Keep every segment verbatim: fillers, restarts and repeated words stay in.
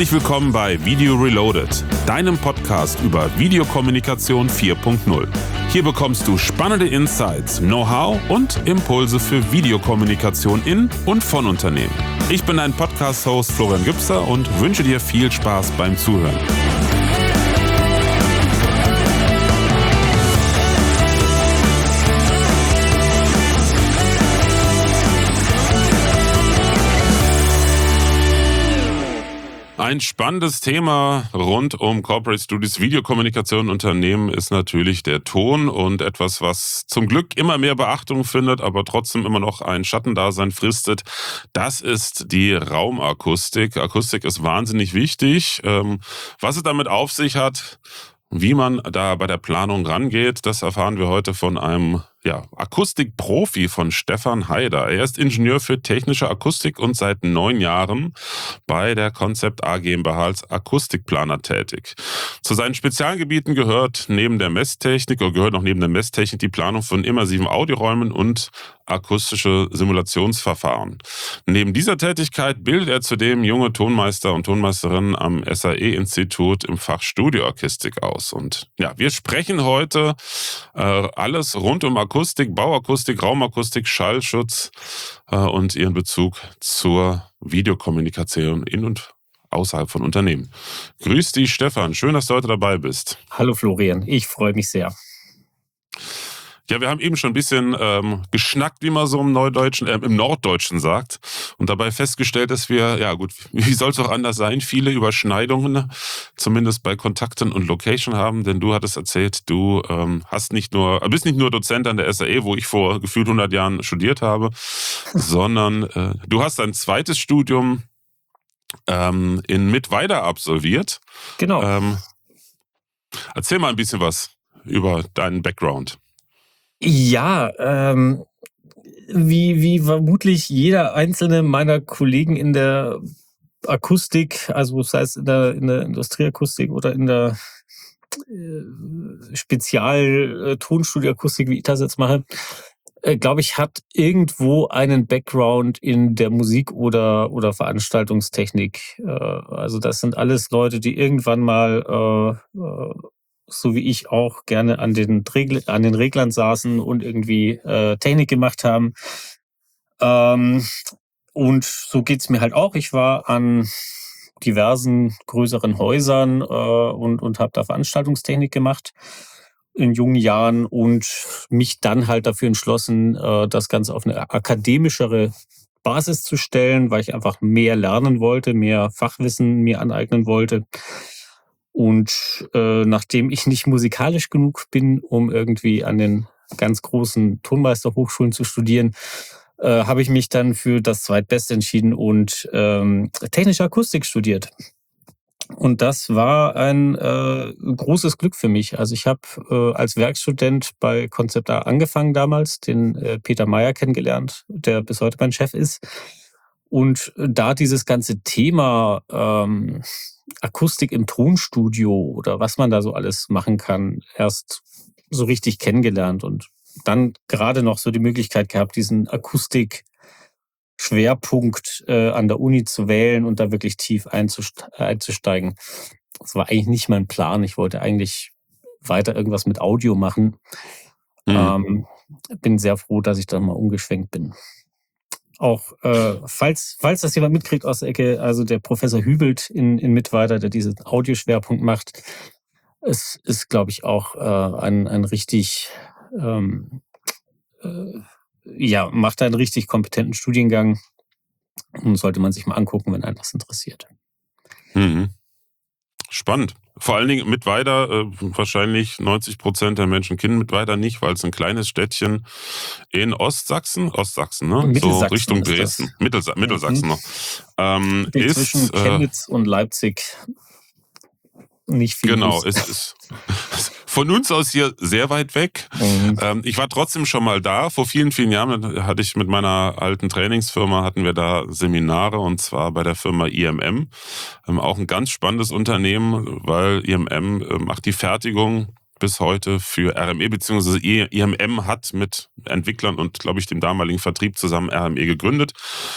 Herzlich willkommen bei Video Reloaded, deinem Podcast über Videokommunikation vier Punkt null. Hier bekommst du spannende Insights, Know-how und Impulse für Videokommunikation in und von Unternehmen. Ich bin dein Podcast-Host Florian Gübser und wünsche dir viel Spaß beim Zuhören. Ein spannendes Thema rund um Corporate Studios, Videokommunikation in Unternehmen ist natürlich der Ton und etwas, was zum Glück immer mehr Beachtung findet, aber trotzdem immer noch ein Schattendasein fristet. Das ist die Raumakustik. Akustik ist wahnsinnig wichtig. Was es damit auf sich hat, wie man da bei der Planung rangeht, das erfahren wir heute von einem ja, Akustikprofi von Stefan Haider. Er ist Ingenieur für technische Akustik und seit neun Jahren bei der Concept A GmbH als Akustikplaner tätig. Zu seinen Spezialgebieten gehört neben der Messtechnik oder gehört noch neben der Messtechnik die Planung von immersiven Audioräumen und akustische Simulationsverfahren. Neben dieser Tätigkeit bildet er zudem junge Tonmeister und Tonmeisterinnen am S A E-Institut im Fach Studioakustik aus. Und ja, wir sprechen heute äh, alles rund um Akustik. Akustik, Bauakustik, Raumakustik, Schallschutz äh, und ihren Bezug zur Videokommunikation in und außerhalb von Unternehmen. Grüß dich, Stefan. Schön, dass du heute dabei bist. Hallo Florian, ich freue mich sehr. Ja, wir haben eben schon ein bisschen ähm, geschnackt, wie man so im Neudeutschen, äh, im Norddeutschen sagt, und dabei festgestellt, dass wir, ja gut, wie soll es auch anders sein, viele Überschneidungen, zumindest bei Kontakten und Location haben, denn du hattest erzählt, du ähm, hast nicht nur, bist nicht nur Dozent an der S A E, wo ich vor gefühlt hundert Jahren studiert habe, sondern äh, du hast ein zweites Studium ähm, in Mittweida absolviert. Genau. Ähm, erzähl mal ein bisschen was über deinen Background. Ja, ähm, wie, wie vermutlich jeder einzelne meiner Kollegen in der Akustik, also sei es in der, in der Industrieakustik oder in der äh, Spezial-Tonstudioakustik, wie ich das jetzt mache, äh, glaube ich, hat irgendwo einen Background in der Musik- oder, oder Veranstaltungstechnik. Äh, also das sind alles Leute, die irgendwann mal äh, äh, so wie ich auch gerne an den, Regl- an den Reglern saßen und irgendwie äh, Technik gemacht haben. Ähm, und so geht's mir halt auch. Ich war an diversen größeren Häusern äh, und, und habe da Veranstaltungstechnik gemacht in jungen Jahren und mich dann halt dafür entschlossen, äh, das Ganze auf eine akademischere Basis zu stellen, weil ich einfach mehr lernen wollte, mehr Fachwissen mir aneignen wollte. Und äh, nachdem ich nicht musikalisch genug bin, um irgendwie an den ganz großen Tonmeisterhochschulen zu studieren, äh, habe ich mich dann für das Zweitbeste entschieden und ähm, technische Akustik studiert. Und das war ein äh, großes Glück für mich. Also ich habe äh, als Werkstudent bei Concept A angefangen damals, den äh, Peter Meyer kennengelernt, der bis heute mein Chef ist. Und da dieses ganze Thema ähm, Akustik im Tonstudio oder was man da so alles machen kann, erst so richtig kennengelernt und dann gerade noch so die Möglichkeit gehabt, diesen Akustik-Schwerpunkt äh, an der Uni zu wählen und da wirklich tief einzust- einzusteigen. Das war eigentlich nicht mein Plan. Ich wollte eigentlich weiter irgendwas mit Audio machen. Mhm. Ähm, bin sehr froh, dass ich da mal umgeschwenkt bin. Auch äh, falls, falls das jemand mitkriegt aus der Ecke, also der Professor Hübelt in, in Mittweida, der diesen Audioschwerpunkt macht, es ist, glaube ich, auch äh, ein, ein richtig, ähm, äh, ja, macht einen richtig kompetenten Studiengang und sollte man sich mal angucken, wenn einen das interessiert. Mhm. Spannend. Vor allen Dingen Mittweida, äh, wahrscheinlich neunzig Prozent der Menschen kennen Mittweida nicht, weil es ein kleines Städtchen in Ostsachsen, Ostsachsen, ne? So Richtung Dresden, Mittelsa- Mittelsachsen noch. Ähm, ist, zwischen Chemnitz äh, und Leipzig nicht viel. Genau, es ist von uns aus hier sehr weit weg. Mhm. Ähm, ich war trotzdem schon mal da. Vor vielen, vielen Jahren hatte ich mit meiner alten Trainingsfirma, hatten wir da Seminare und zwar bei der Firma I M M. Ähm, auch ein ganz spannendes Unternehmen, weil I M M äh, macht die Fertigung bis heute für R M E, beziehungsweise I M M hat mit Entwicklern und, glaube ich, dem damaligen Vertrieb zusammen R M E gegründet.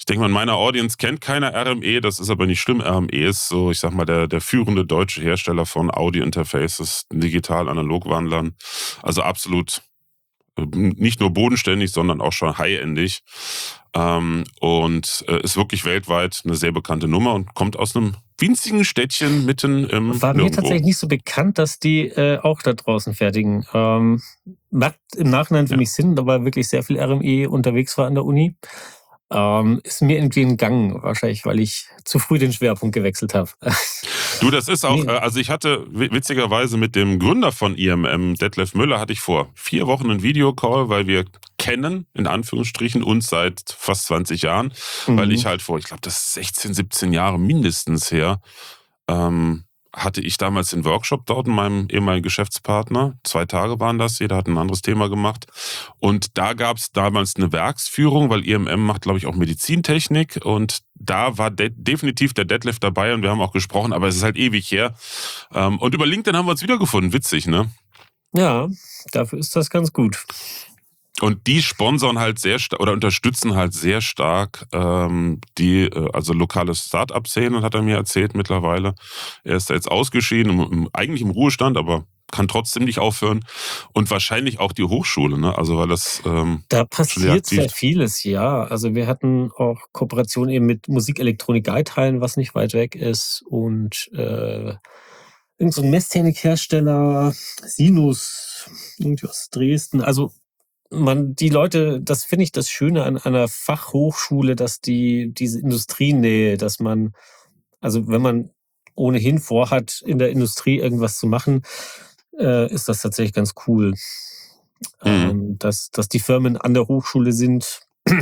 Ich denke mal, in meiner Audience kennt keiner R M E, das ist aber nicht schlimm. R M E ist so, ich sag mal, der, der führende deutsche Hersteller von Audio-Interfaces, Digital-Analogwandlern. Also absolut nicht nur bodenständig, sondern auch schon high-endig. Ähm, und äh, ist wirklich weltweit eine sehr bekannte Nummer und kommt aus einem winzigen Städtchen mitten im War mir Nirgendwo. tatsächlich nicht so bekannt, dass die äh, auch da draußen fertigen. Ähm, macht im Nachhinein für Ja. mich Sinn, da war wirklich sehr viel R M E unterwegs war an der Uni. Ähm, ist mir irgendwie entgangen, wahrscheinlich, weil ich zu früh den Schwerpunkt gewechselt habe. Du, das ist auch, Nee. äh, also ich hatte wi- witzigerweise mit dem Gründer von I M M, Detlef Müller, hatte ich vor vier Wochen einen Videocall, weil wir kennen, in Anführungsstrichen, uns seit fast zwanzig Jahren, weil Mhm. ich halt vor, ich glaube, das ist sechzehn, siebzehn Jahre mindestens her, ähm, hatte ich damals den Workshop dort mit meinem ehemaligen Geschäftspartner. Zwei Tage waren das, jeder hat ein anderes Thema gemacht. Und da gab es damals eine Werksführung, weil I M M macht, glaube ich, auch Medizintechnik. Und da war de- definitiv der Detlef dabei und wir haben auch gesprochen, aber es ist halt ewig her. Ähm, und über LinkedIn haben wir uns wiedergefunden, witzig, ne? Ja, dafür ist das ganz gut. Und die sponsern halt sehr stark oder unterstützen halt sehr stark ähm, die, äh, also lokale Start-up-Szene, hat er mir erzählt mittlerweile. Er ist da jetzt ausgeschieden, im, im, eigentlich im Ruhestand, aber kann trotzdem nicht aufhören. Und wahrscheinlich auch die Hochschule, ne? Also weil das ähm, Da sehr passiert sehr aktiv. vieles, ja. Also wir hatten auch Kooperation eben mit Musikelektronik-Geithallen, was nicht weit weg ist. Und äh, irgend so ein Messtechnikhersteller, Sinus, irgendwie aus Dresden. Also man, die Leute, das finde ich das Schöne an einer Fachhochschule, dass die diese Industrienähe, dass man, also wenn man ohnehin vorhat, in der Industrie irgendwas zu machen, äh, ist das tatsächlich ganz cool, Mhm. ähm, dass, dass die Firmen an der Hochschule sind,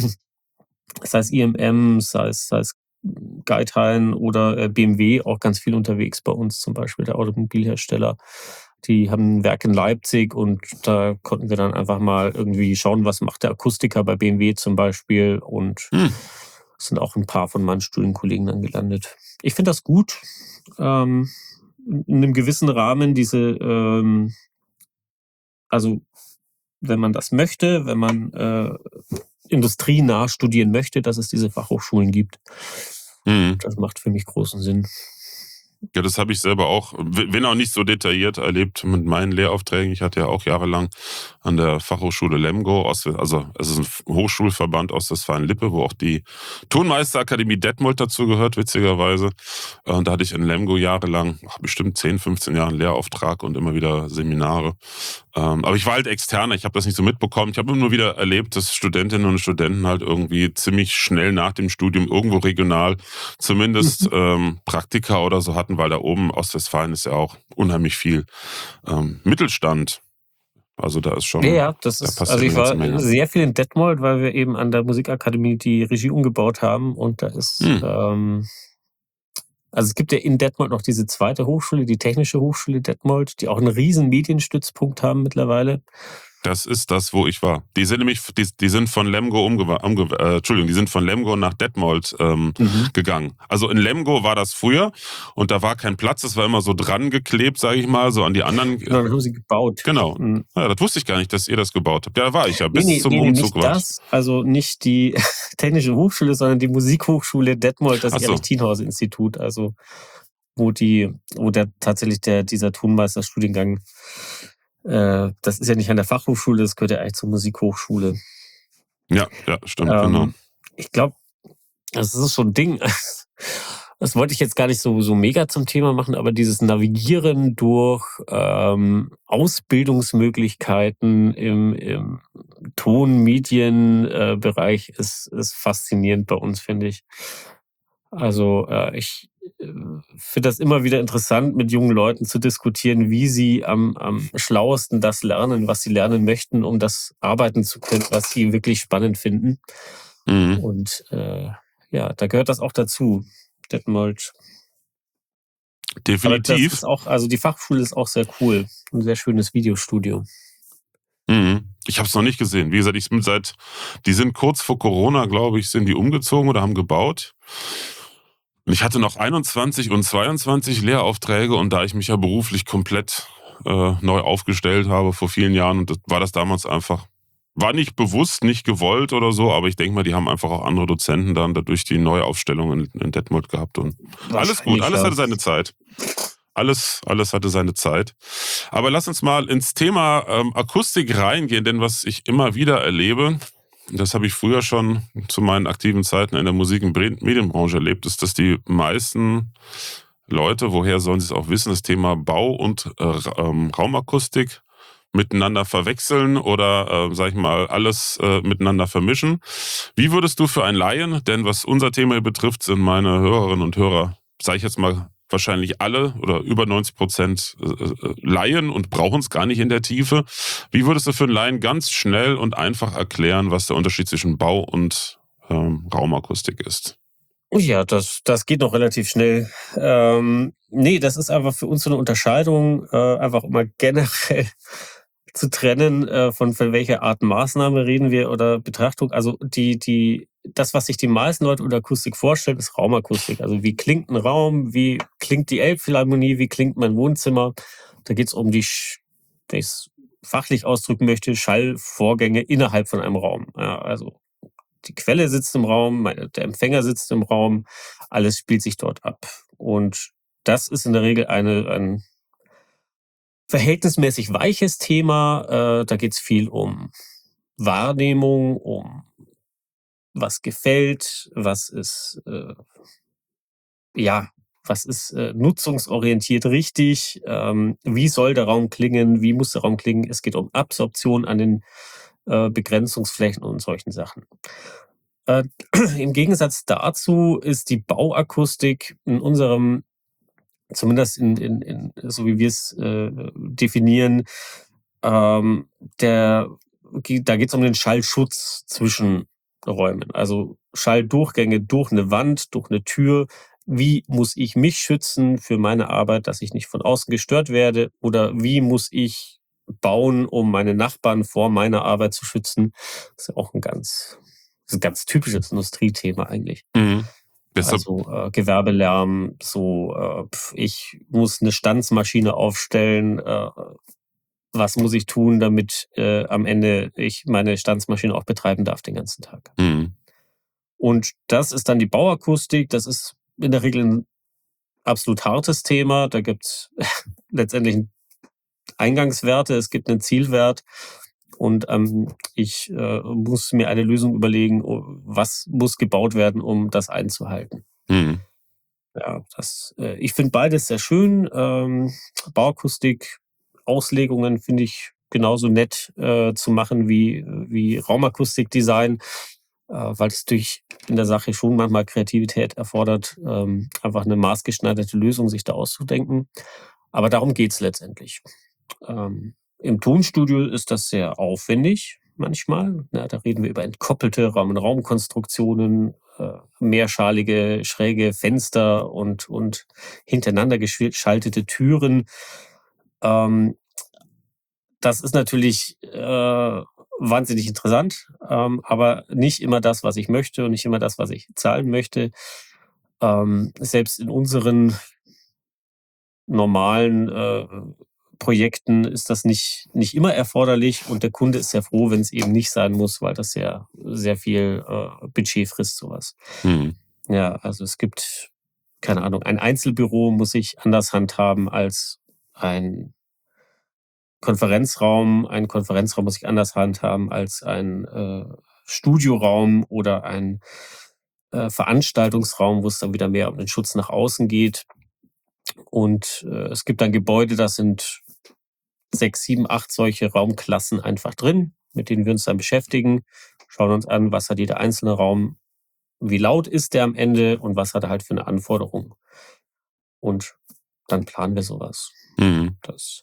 sei es I M M, sei es, sei es Geithain oder äh, B M W, auch ganz viel unterwegs bei uns, zum Beispiel der Automobilhersteller. Die haben ein Werk in Leipzig und da konnten wir dann einfach mal irgendwie schauen, was macht der Akustiker bei B M W zum Beispiel, und Hm. sind auch ein paar von meinen Studienkollegen dann gelandet. Ich finde das gut, ähm, in einem gewissen Rahmen diese, ähm, also wenn man das möchte, wenn man äh, industrienah studieren möchte, dass es diese Fachhochschulen gibt. Mhm. Das macht für mich großen Sinn. Ja, das habe ich selber auch, wenn auch nicht so detailliert erlebt mit meinen Lehraufträgen. Ich hatte ja auch jahrelang an der Fachhochschule Lemgo, Ost- also es ist ein Hochschulverband Ostwestfalen-Lippe, wo auch die Tonmeisterakademie Detmold dazu gehört, witzigerweise. Und da hatte ich in Lemgo jahrelang, ach, bestimmt zehn, fünfzehn Jahre einen Lehrauftrag und immer wieder Seminare. Aber ich war halt externer, ich habe das nicht so mitbekommen. Ich habe immer wieder erlebt, dass Studentinnen und Studenten halt irgendwie ziemlich schnell nach dem Studium irgendwo regional zumindest ähm, Praktika oder so hatten, weil da oben Ostwestfalen ist ja auch unheimlich viel ähm, Mittelstand. Also da ist schon, Ja, ja, das da ist, passiert also eine ich ganze war Menge. sehr viel in Detmold, weil wir eben an der Musikakademie die Regie umgebaut haben, und da ist, Hm. ähm, also es gibt ja in Detmold noch diese zweite Hochschule, die Technische Hochschule Detmold, die auch einen riesen Medienstützpunkt haben mittlerweile. Das ist das, wo ich war. Die sind nämlich, die, die sind von Lemgo umge, umge äh, Entschuldigung, die sind von Lemgo nach Detmold ähm, Mhm. gegangen. Also in Lemgo war das früher und da war kein Platz, das war immer so dran geklebt, sage ich mal, so an die anderen. Genau, dann haben sie gebaut. Genau. Mhm. Ja, das wusste ich gar nicht, dass ihr das gebaut habt. Ja, da war ich ja, Nee, bis nee, zum nee, nee, Umzug nicht war ich. das, also nicht die Technische Hochschule, sondern die Musikhochschule Detmold, das Ach so. Erich-Thienhause-Institut, also wo die, wo der tatsächlich der, dieser Tonmeisterstudiengang, äh, das ist ja nicht an der Fachhochschule, das gehört ja eigentlich zur Musikhochschule. Ja, ja, stimmt, Ähm, genau. Ich glaube, das ist so ein Ding. Das wollte ich jetzt gar nicht so, so mega zum Thema machen, aber dieses Navigieren durch ähm, Ausbildungsmöglichkeiten im, im Ton-Medien-Bereich ist, ist faszinierend bei uns, finde ich. Also äh, ich äh, finde das immer wieder interessant, mit jungen Leuten zu diskutieren, wie sie am, am schlauesten das lernen, was sie lernen möchten, um das arbeiten zu können, was sie wirklich spannend finden. Mhm. Und äh, ja, da gehört das auch dazu, Detmold. Aber das Definitiv. ist auch, also die Fachschule ist auch sehr cool. Ein sehr schönes Videostudio. Mhm. Ich habe es noch nicht gesehen. Wie gesagt, ich bin seit, die sind kurz vor Corona, glaube ich, sind die umgezogen oder haben gebaut. Und ich hatte noch einundzwanzig und zweiundzwanzig Lehraufträge und da ich mich ja beruflich komplett äh, neu aufgestellt habe vor vielen Jahren, und das war das damals einfach war nicht bewusst, nicht gewollt oder so, aber ich denke mal, die haben einfach auch andere Dozenten dann dadurch die Neuaufstellung in, in Detmold gehabt und alles gut, Wahrscheinlich, alles ja. hatte seine Zeit. Alles, alles hatte seine Zeit. Aber lass uns mal ins Thema ähm, Akustik reingehen, denn was ich immer wieder erlebe, das habe ich früher schon zu meinen aktiven Zeiten in der Musik- und Medienbranche erlebt, ist, dass die meisten Leute, woher sollen sie es auch wissen, das Thema Bau und äh, ähm, Raumakustik miteinander verwechseln oder, äh, sag ich mal, alles äh, miteinander vermischen. Wie würdest du für einen Laien, denn was unser Thema hier betrifft, sind meine Hörerinnen und Hörer, sage ich jetzt mal, wahrscheinlich alle oder über neunzig Prozent äh, Laien und brauchen es gar nicht in der Tiefe. Wie würdest du für einen Laien ganz schnell und einfach erklären, was der Unterschied zwischen Bau und ähm, Raumakustik ist? Ja, das, das geht noch relativ schnell. Ähm, nee, das ist einfach für uns so eine Unterscheidung, äh, einfach immer generell zu trennen, äh, von, von welcher Art Maßnahme reden wir oder Betrachtung. Also die, die, das, was sich die meisten Leute unter Akustik vorstellen, ist Raumakustik. Also wie klingt ein Raum, wie klingt die Elbphilharmonie, wie klingt mein Wohnzimmer. Da geht es um die, Sch- wenn ich es fachlich ausdrücken möchte, Schallvorgänge innerhalb von einem Raum. Ja, also die Quelle sitzt im Raum, meine, der Empfänger sitzt im Raum, alles spielt sich dort ab. Und das ist in der Regel eine, ein verhältnismäßig weiches Thema. Äh, da geht es viel um Wahrnehmung, um was gefällt, was ist, äh, ja, was ist äh, nutzungsorientiert richtig, ähm, wie soll der Raum klingen, wie muss der Raum klingen. Es geht um Absorption an den äh, Begrenzungsflächen und solchen Sachen. Äh, Im Gegensatz dazu ist die Bauakustik in unserem, zumindest in, in, in so wie wir es äh, definieren, ähm, der, da geht es um den Schallschutz zwischen Räumen. Also Schalldurchgänge durch eine Wand, durch eine Tür. Wie muss ich mich schützen für meine Arbeit, dass ich nicht von außen gestört werde? Oder wie muss ich bauen, um meine Nachbarn vor meiner Arbeit zu schützen? Das ist ja auch ein ganz, das ist ein ganz typisches Industriethema eigentlich. Mhm. Deshalb, Also äh, Gewerbelärm, so äh, pf, ich muss eine Stanzmaschine aufstellen. Äh, was muss ich tun, damit äh, am Ende ich meine Stanzmaschine auch betreiben darf den ganzen Tag? mhm. Und das ist dann die Bauakustik. Das ist in der Regel ein absolut hartes Thema. Da gibt es letztendlich Eingangswerte, es gibt einen Zielwert. Und ähm, ich äh, muss mir eine Lösung überlegen, oh, was muss gebaut werden, um das einzuhalten. Mhm. Ja, das, äh, ich finde beides sehr schön. Ähm, Bauakustik, Auslegungen finde ich genauso nett äh, zu machen wie, wie Raumakustikdesign, äh, weil es durch in der Sache schon manchmal Kreativität erfordert, ähm, einfach eine maßgeschneiderte Lösung sich da auszudenken. Aber darum geht's letztendlich. Ähm, Im Tonstudio ist das sehr aufwendig manchmal. Na, da reden wir über entkoppelte Raum-Raumkonstruktionen, äh, mehrschalige, schräge Fenster und, und hintereinander geschaltete Türen. Ähm, Das ist natürlich äh, wahnsinnig interessant, ähm, aber nicht immer das, was ich möchte und nicht immer das, was ich zahlen möchte. Ähm, selbst in unseren normalen äh, Projekten ist das nicht, nicht immer erforderlich und der Kunde ist sehr froh, wenn es eben nicht sein muss, weil das sehr, sehr viel äh, Budget frisst, sowas. Mhm. Ja, also es gibt, keine Ahnung, ein Einzelbüro muss ich anders handhaben als ein Konferenzraum. Ein Konferenzraum muss ich anders handhaben als ein äh, Studioraum oder ein äh, Veranstaltungsraum, wo es dann wieder mehr um den Schutz nach außen geht. Und äh, es gibt dann Gebäude, das sind sechs, sieben, acht solche Raumklassen einfach drin, mit denen wir uns dann beschäftigen, schauen uns an, was hat jeder einzelne Raum, wie laut ist der am Ende und was hat er halt für eine Anforderung. Und dann planen wir sowas. Mhm. Das,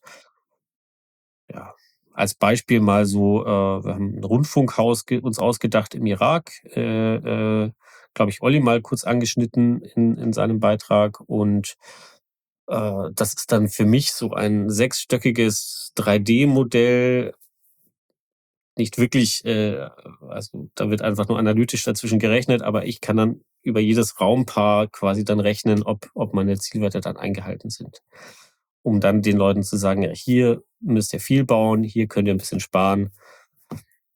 ja, als Beispiel mal so, äh, wir haben ein Rundfunkhaus ge- uns ausgedacht im Irak, äh, äh, glaube ich, Olli mal kurz angeschnitten in, in seinem Beitrag und äh, das ist dann für mich so ein sechsstöckiges drei D-Modell, nicht wirklich, äh, also da wird einfach nur analytisch dazwischen gerechnet, aber ich kann dann über jedes Raumpaar quasi dann rechnen, ob, ob meine Zielwerte dann eingehalten sind. Um dann den Leuten zu sagen, ja, hier müsst ihr viel bauen, hier könnt ihr ein bisschen sparen.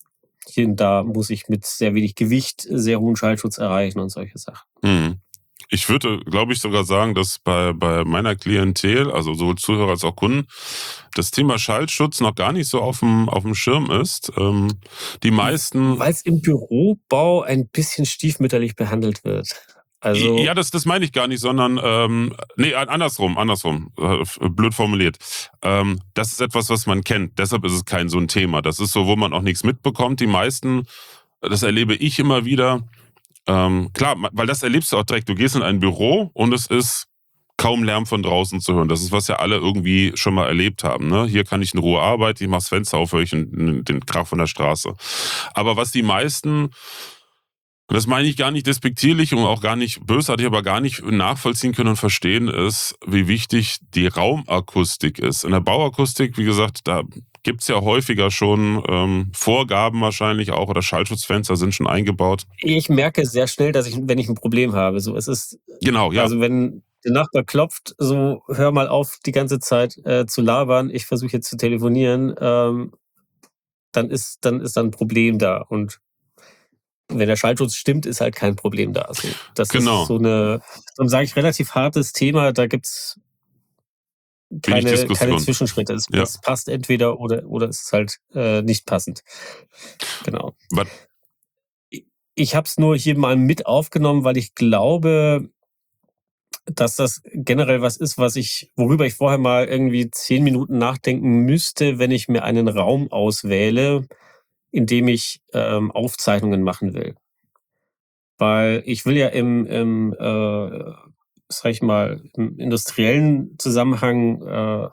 hier und da muss ich mit sehr wenig Gewicht sehr hohen Schallschutz erreichen und solche Sachen. Mhm. Ich würde, glaube ich, sogar sagen, dass bei, bei meiner Klientel, also sowohl Zuhörer als auch Kunden, das Thema Schallschutz noch gar nicht so auf dem, auf dem Schirm ist. Ähm, die meisten... Weil es im Bürobau ein bisschen stiefmütterlich behandelt wird. Also Ja, das, das meine ich gar nicht, sondern, ähm, nee, andersrum, andersrum, äh, blöd formuliert. Ähm, das ist etwas, was man kennt, deshalb ist es kein so ein Thema. Das ist so, wo man auch nichts mitbekommt. Die meisten, das erlebe ich immer wieder, ähm, klar, weil das erlebst du auch direkt. Du gehst in ein Büro und es ist kaum Lärm von draußen zu hören. Das ist, was ja alle irgendwie schon mal erlebt haben. Ne? Hier kann ich in Ruhe arbeiten, ich mache das Fenster auf, höre ich den Krach von der Straße. Aber was die meisten... Das meine ich gar nicht despektierlich und auch gar nicht bösartig, aber gar nicht nachvollziehen können und verstehen ist, wie wichtig die Raumakustik ist. In der Bauakustik, wie gesagt, da gibt's ja häufiger schon ähm, Vorgaben wahrscheinlich auch oder Schallschutzfenster sind schon eingebaut. Ich merke sehr schnell, dass ich, wenn ich ein Problem habe, so es ist, Genau, ja. also wenn der Nachbar klopft, so hör mal auf, die ganze Zeit äh, zu labern, ich versuche jetzt zu telefonieren, ähm, dann ist dann ist dann ein Problem da. Und wenn der Schallschutz stimmt, ist halt kein Problem da. Also das Genau. ist so eine, dann sage ich, relativ hartes Thema. Da gibt's Wenig keine, keine Diskussion. Zwischenschritte. Es, Ja. es passt entweder oder, oder es ist halt äh, nicht passend. Genau. But, Ich, ich habe es nur hier mal mit aufgenommen, weil ich glaube, dass das generell was ist, was ich, worüber ich vorher mal irgendwie zehn Minuten nachdenken müsste, wenn ich mir einen Raum auswähle, in dem ich ähm, Aufzeichnungen machen will. Weil ich will ja im, im äh, sag ich mal, im industriellen Zusammenhang äh,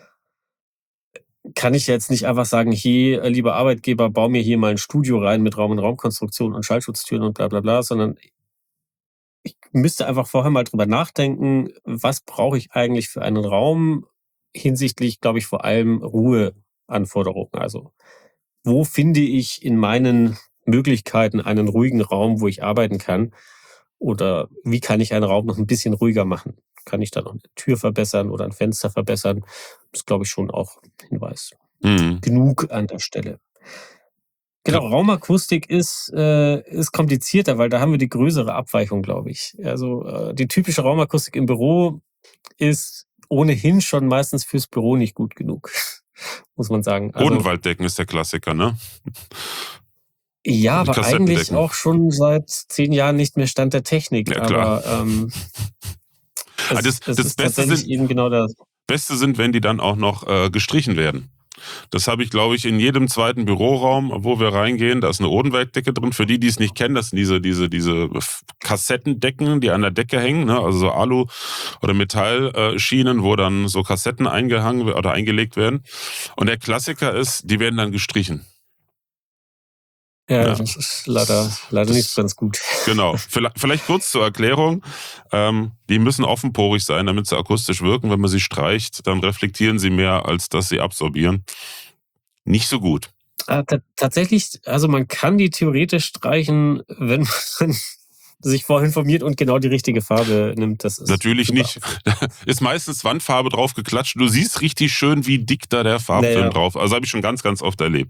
kann ich jetzt nicht einfach sagen, hier, äh, lieber Arbeitgeber, bau mir hier mal ein Studio rein mit Raum- und Raumkonstruktion und Schallschutztüren und bla bla bla, sondern ich müsste einfach vorher mal drüber nachdenken, was brauche ich eigentlich für einen Raum hinsichtlich, glaube ich, vor allem Ruheanforderungen. Also wo finde ich in meinen Möglichkeiten einen ruhigen Raum, wo ich arbeiten kann? Oder wie kann ich einen Raum noch ein bisschen ruhiger machen? Kann ich da noch eine Tür verbessern oder ein Fenster verbessern? Das ist, glaube ich, schon auch ein Hinweis mhm. genug an der Stelle. Genau, Raumakustik ist, äh, ist komplizierter, weil da haben wir die größere Abweichung, glaube ich. Also äh, die typische Raumakustik im Büro ist ohnehin schon meistens fürs Büro nicht gut genug, muss man sagen. Also, Bodenwalddecken ist der Klassiker, ne? ja, Die aber eigentlich Kassettendecken. auch schon seit zehn Jahren nicht mehr Stand der Technik. Ja, klar. Aber ähm, Ah, es, das- es das ist Beste tatsächlich sind- eben genau das. Beste sind, wenn die dann auch noch äh, gestrichen werden. Das habe ich, glaube ich, in jedem zweiten Büroraum, wo wir reingehen. Da ist eine Odenweltdecke drin. Für die, die es nicht kennen, das sind diese, diese, diese Kassettendecken, die an der Decke hängen, ne? Also so Alu- oder Metallschienen, wo dann so Kassetten eingehangen oder eingelegt werden. Und der Klassiker ist, die werden dann gestrichen. Ja, Ja. das ist leider, leider Das- nicht ganz gut. Genau. Vielleicht, vielleicht kurz zur Erklärung. Ähm, die müssen offenporig sein, damit sie akustisch wirken. Wenn man sie streicht, dann reflektieren sie mehr, als dass sie absorbieren. Nicht so gut. Äh, ta- tatsächlich, also man kann die theoretisch streichen, wenn man sich vorher informiert und genau die richtige Farbe nimmt. Das ist Natürlich super. nicht. Da ist meistens Wandfarbe drauf geklatscht. Du siehst richtig schön, wie dick da der Farbfilm Naja. drauf. Also habe ich schon ganz, ganz oft erlebt.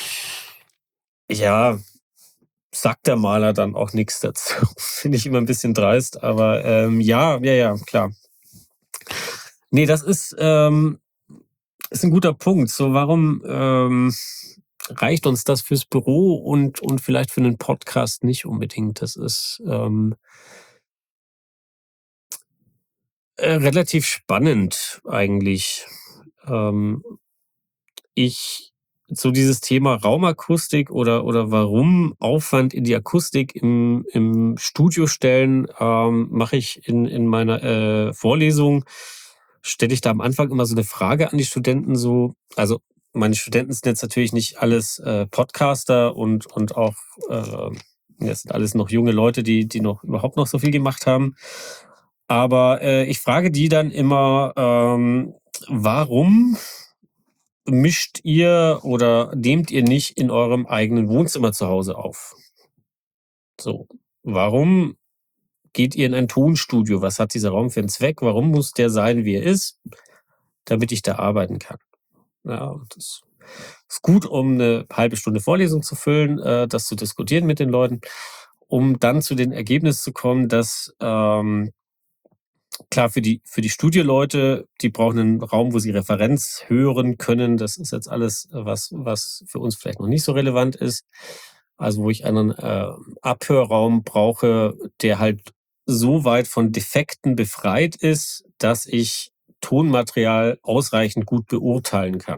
Ja, sagt der Maler dann auch nichts dazu. Finde ich immer ein bisschen dreist, aber ähm, ja, ja, ja, klar. Nee, das ist, ähm, ist ein guter Punkt. So, warum ähm, reicht uns das fürs Büro und, und vielleicht für einen Podcast nicht unbedingt? Das ist ähm, äh, relativ spannend eigentlich. Ähm, ich so dieses Thema Raumakustik oder, oder warum Aufwand in die Akustik im, im Studio stellen, ähm, mache ich in, in meiner äh, Vorlesung, stelle ich da am Anfang immer so eine Frage an die Studenten, so, also meine Studenten sind jetzt natürlich nicht alles äh, Podcaster und, und auch, äh, das sind alles noch junge Leute, die, die noch überhaupt noch so viel gemacht haben. Aber äh, ich frage die dann immer, ähm, warum mischt ihr oder nehmt ihr nicht in eurem eigenen Wohnzimmer zu Hause auf? So, warum geht ihr in ein Tonstudio? Was hat dieser Raum für einen Zweck? Warum muss der sein, wie er ist, damit ich da arbeiten kann? Ja, und das ist gut, um eine halbe Stunde Vorlesung zu füllen, äh, das zu diskutieren mit den Leuten, um dann zu dem Ergebnis zu kommen, dass ähm, klar, für die, für die Studioleute, die brauchen einen Raum, wo sie Referenz hören können. Das ist jetzt alles, äh, was, was für uns vielleicht noch nicht so relevant ist. Also wo ich einen äh, Abhörraum brauche, der halt so weit von Defekten befreit ist, dass ich Tonmaterial ausreichend gut beurteilen kann.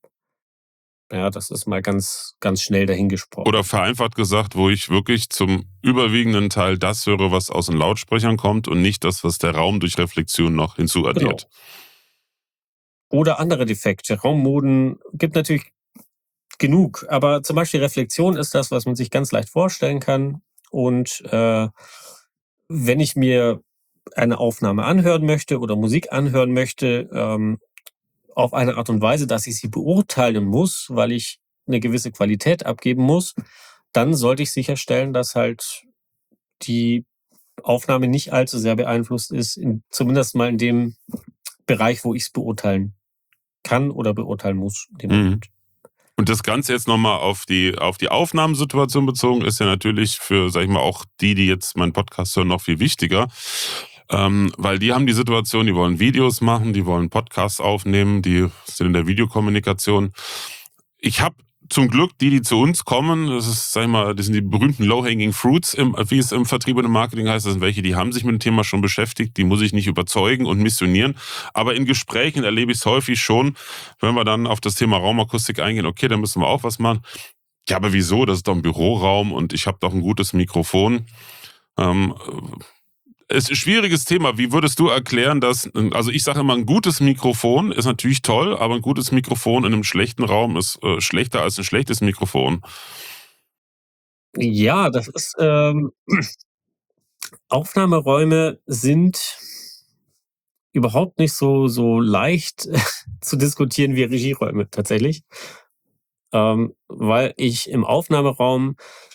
Ja, das ist mal ganz, ganz schnell dahingesprochen. Oder vereinfacht gesagt, wo ich wirklich zum überwiegenden Teil das höre, was aus den Lautsprechern kommt und nicht das, was der Raum durch Reflexion noch hinzuaddiert. Genau. Oder andere Defekte. Raummoden gibt natürlich genug, aber zum Beispiel Reflexion ist das, was man sich ganz leicht vorstellen kann. Und äh, wenn ich mir eine Aufnahme anhören möchte oder Musik anhören möchte, ähm, auf eine Art und Weise, dass ich sie beurteilen muss, weil ich eine gewisse Qualität abgeben muss, dann sollte ich sicherstellen, dass halt die Aufnahme nicht allzu sehr beeinflusst ist, in, zumindest mal in dem Bereich, wo ich es beurteilen kann oder beurteilen muss. In dem Mhm. Moment. Und das Ganze jetzt nochmal auf die, auf die Aufnahmesituation bezogen, ist ja natürlich für, sag ich mal, auch die, die jetzt meinen Podcast hören, noch viel wichtiger. Ähm, weil die haben die Situation, die wollen Videos machen, die wollen Podcasts aufnehmen, die sind in der Videokommunikation. Ich habe zum Glück die, die zu uns kommen, das ist, sag ich mal, das sind die berühmten Low-Hanging Fruits, im, wie es im Vertrieb und im Marketing heißt. Das sind welche, die haben sich mit dem Thema schon beschäftigt, die muss ich nicht überzeugen und missionieren. Aber in Gesprächen erlebe ich es häufig schon, wenn wir dann auf das Thema Raumakustik eingehen, okay, da müssen wir auch was machen. Ja, aber wieso? Das ist doch ein Büroraum und ich habe doch ein gutes Mikrofon. Ähm, Es ist ein schwieriges Thema. Wie würdest du erklären, dass, also ich sage immer, ein gutes Mikrofon ist natürlich toll, aber ein gutes Mikrofon in einem schlechten Raum ist äh, schlechter als ein schlechtes Mikrofon. Ja, das ist ähm, Aufnahmeräume sind überhaupt nicht so, so leicht zu diskutieren wie Regieräume tatsächlich. Ähm, weil ich im Aufnahmeraum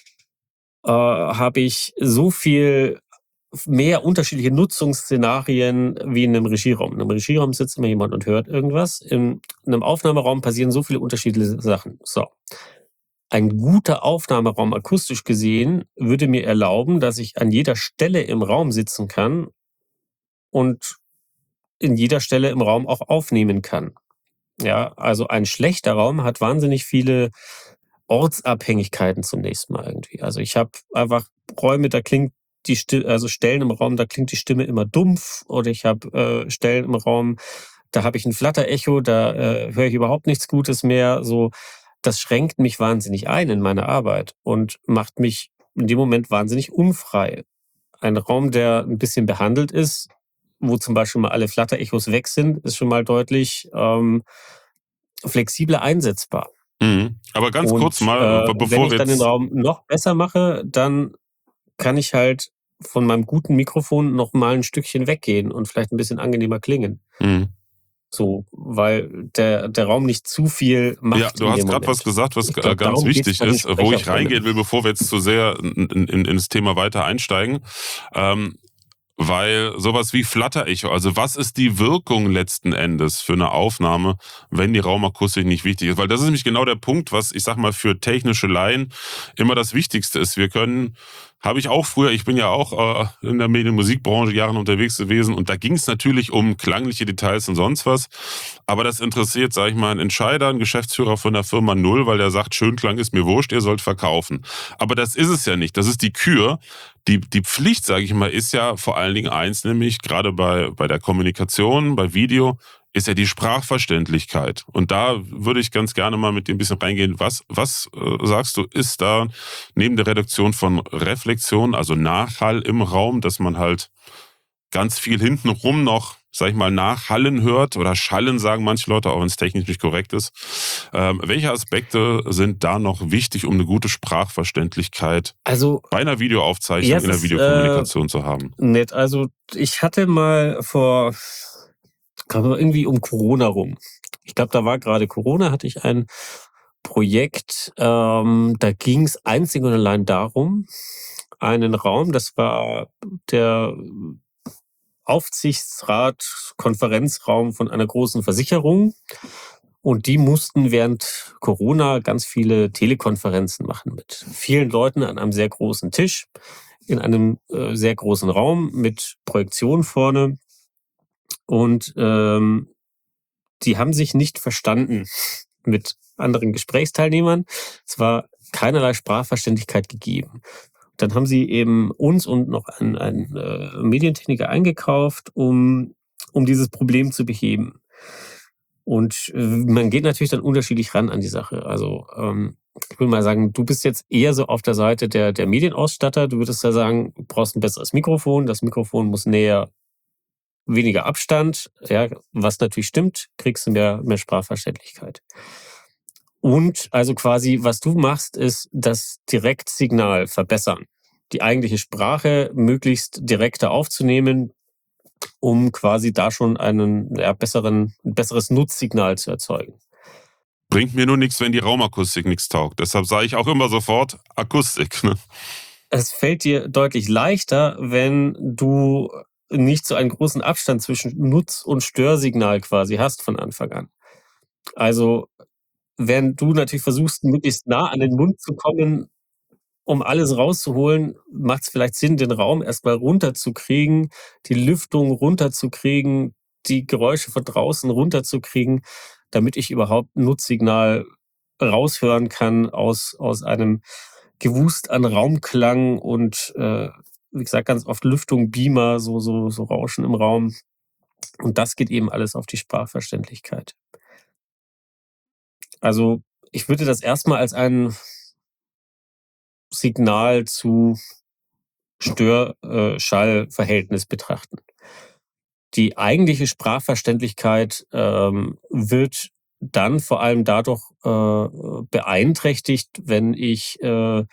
äh, habe ich so viel mehr unterschiedliche Nutzungsszenarien wie in einem Regieraum. In einem Regieraum sitzt immer jemand und hört irgendwas. In einem Aufnahmeraum passieren so viele unterschiedliche Sachen. So. Ein guter Aufnahmeraum akustisch gesehen würde mir erlauben, dass ich an jeder Stelle im Raum sitzen kann und in jeder Stelle im Raum auch aufnehmen kann. Ja, also ein schlechter Raum hat wahnsinnig viele Ortsabhängigkeiten zunächst mal irgendwie. Also ich habe einfach Räume, da klingt die Stimme, also Stellen im Raum, da klingt die Stimme immer dumpf, oder ich habe äh, Stellen im Raum, da habe ich ein Flatterecho, da äh, höre ich überhaupt nichts Gutes mehr. So, das schränkt mich wahnsinnig ein in meiner Arbeit und macht mich in dem Moment wahnsinnig unfrei. Ein Raum, der ein bisschen behandelt ist, wo zum Beispiel mal alle Flatterechos weg sind, ist schon mal deutlich ähm, flexibler einsetzbar. Mhm. Aber ganz kurz Und mal, äh, äh, wenn bevor ich wir dann den jetzt, Raum noch besser mache, dann kann ich halt von meinem guten Mikrofon noch mal ein Stückchen weggehen und vielleicht ein bisschen angenehmer klingen. Mhm. So, weil der, der Raum nicht zu viel Ja, macht du in hast dem gerade was Moment. gesagt, was Ich äh, glaube, ganz darum geht's wichtig bei den ist, äh, wo ich Sprecherräumen. reingehen will, bevor wir jetzt zu sehr in, in, in, ins Thema weiter einsteigen. Ähm, Weil sowas wie Flatterecho, also was ist die Wirkung letzten Endes für eine Aufnahme, wenn die Raumakustik nicht wichtig ist? Weil das ist nämlich genau der Punkt, was ich sag mal für technische Laien immer das Wichtigste ist. Wir können, habe ich auch früher, ich bin ja auch äh, in der Medien-Musikbranche Jahren unterwegs gewesen und da ging es natürlich um klangliche Details und sonst was. Aber das interessiert, sage ich mal, einen Entscheider, einen Geschäftsführer von der Firma null, weil der sagt, Schönklang ist mir wurscht, ihr sollt verkaufen. Aber das ist es ja nicht. Das ist die Kür. Die, die Pflicht, sage ich mal, ist ja vor allen Dingen eins, nämlich gerade bei, bei der Kommunikation, bei Video, ist ja die Sprachverständlichkeit. Und da würde ich ganz gerne mal mit dir ein bisschen reingehen. Was, was äh, sagst du, ist da neben der Reduktion von Reflexion, also Nachhall im Raum, dass man halt ganz viel hintenrum noch, sag ich mal, nachhallen hört oder schallen, sagen manche Leute, auch wenn es technisch nicht korrekt ist. Ähm, welche Aspekte sind da noch wichtig, um eine gute Sprachverständlichkeit Also, bei einer ja, Videoaufzeichnung es in der ist äh, Videokommunikation zu haben? nett. Also, ich hatte mal vor, glaube irgendwie um Corona rum. Ich glaube, da war gerade Corona, hatte ich ein Projekt, ähm, da ging es einzig und allein darum, einen Raum, das war der Aufsichtsrat, Konferenzraum von einer großen Versicherung. Und die mussten während Corona ganz viele Telekonferenzen machen mit vielen Leuten an einem sehr großen Tisch, in einem äh, sehr großen Raum mit Projektion vorne. Und ähm, die haben sich nicht verstanden mit anderen Gesprächsteilnehmern. Es war keinerlei Sprachverständlichkeit gegeben. Dann haben sie eben uns und noch einen, einen äh, Medientechniker eingekauft, um, um dieses Problem zu beheben. Und äh, man geht natürlich dann unterschiedlich ran an die Sache. Also ähm, ich will mal sagen, du bist jetzt eher so auf der Seite der, der Medienausstatter. Du würdest ja sagen, du brauchst ein besseres Mikrofon. Das Mikrofon muss näher, weniger Abstand. Ja, was natürlich stimmt, kriegst du mehr, mehr Sprachverständlichkeit. Und also quasi, was du machst, ist das Direktsignal verbessern. Die eigentliche Sprache möglichst direkter aufzunehmen, um quasi da schon einen ja, besseren, ein besseres Nutzsignal zu erzeugen. Bringt mir nur nichts, wenn die Raumakustik nichts taugt. Deshalb sage ich auch immer sofort Akustik. Ne? Es fällt dir deutlich leichter, wenn du nicht so einen großen Abstand zwischen Nutz- und Störsignal quasi hast von Anfang an. Also wenn du natürlich versuchst, möglichst nah an den Mund zu kommen, um alles rauszuholen, macht es vielleicht Sinn, den Raum erstmal runterzukriegen, die Lüftung runterzukriegen, die Geräusche von draußen runterzukriegen, damit ich überhaupt 'n Nutzsignal raushören kann aus aus einem Gewust an Raumklang und, äh, wie gesagt, ganz oft Lüftung, Beamer, so so so Rauschen im Raum. Und das geht eben alles auf die Sprachverständlichkeit. Also, ich würde das erstmal als ein Signal zu Stör äh, Schallverhältnis betrachten. Die eigentliche Sprachverständlichkeit, ähm, wird dann vor allem dadurch, äh, beeinträchtigt, wenn ich, äh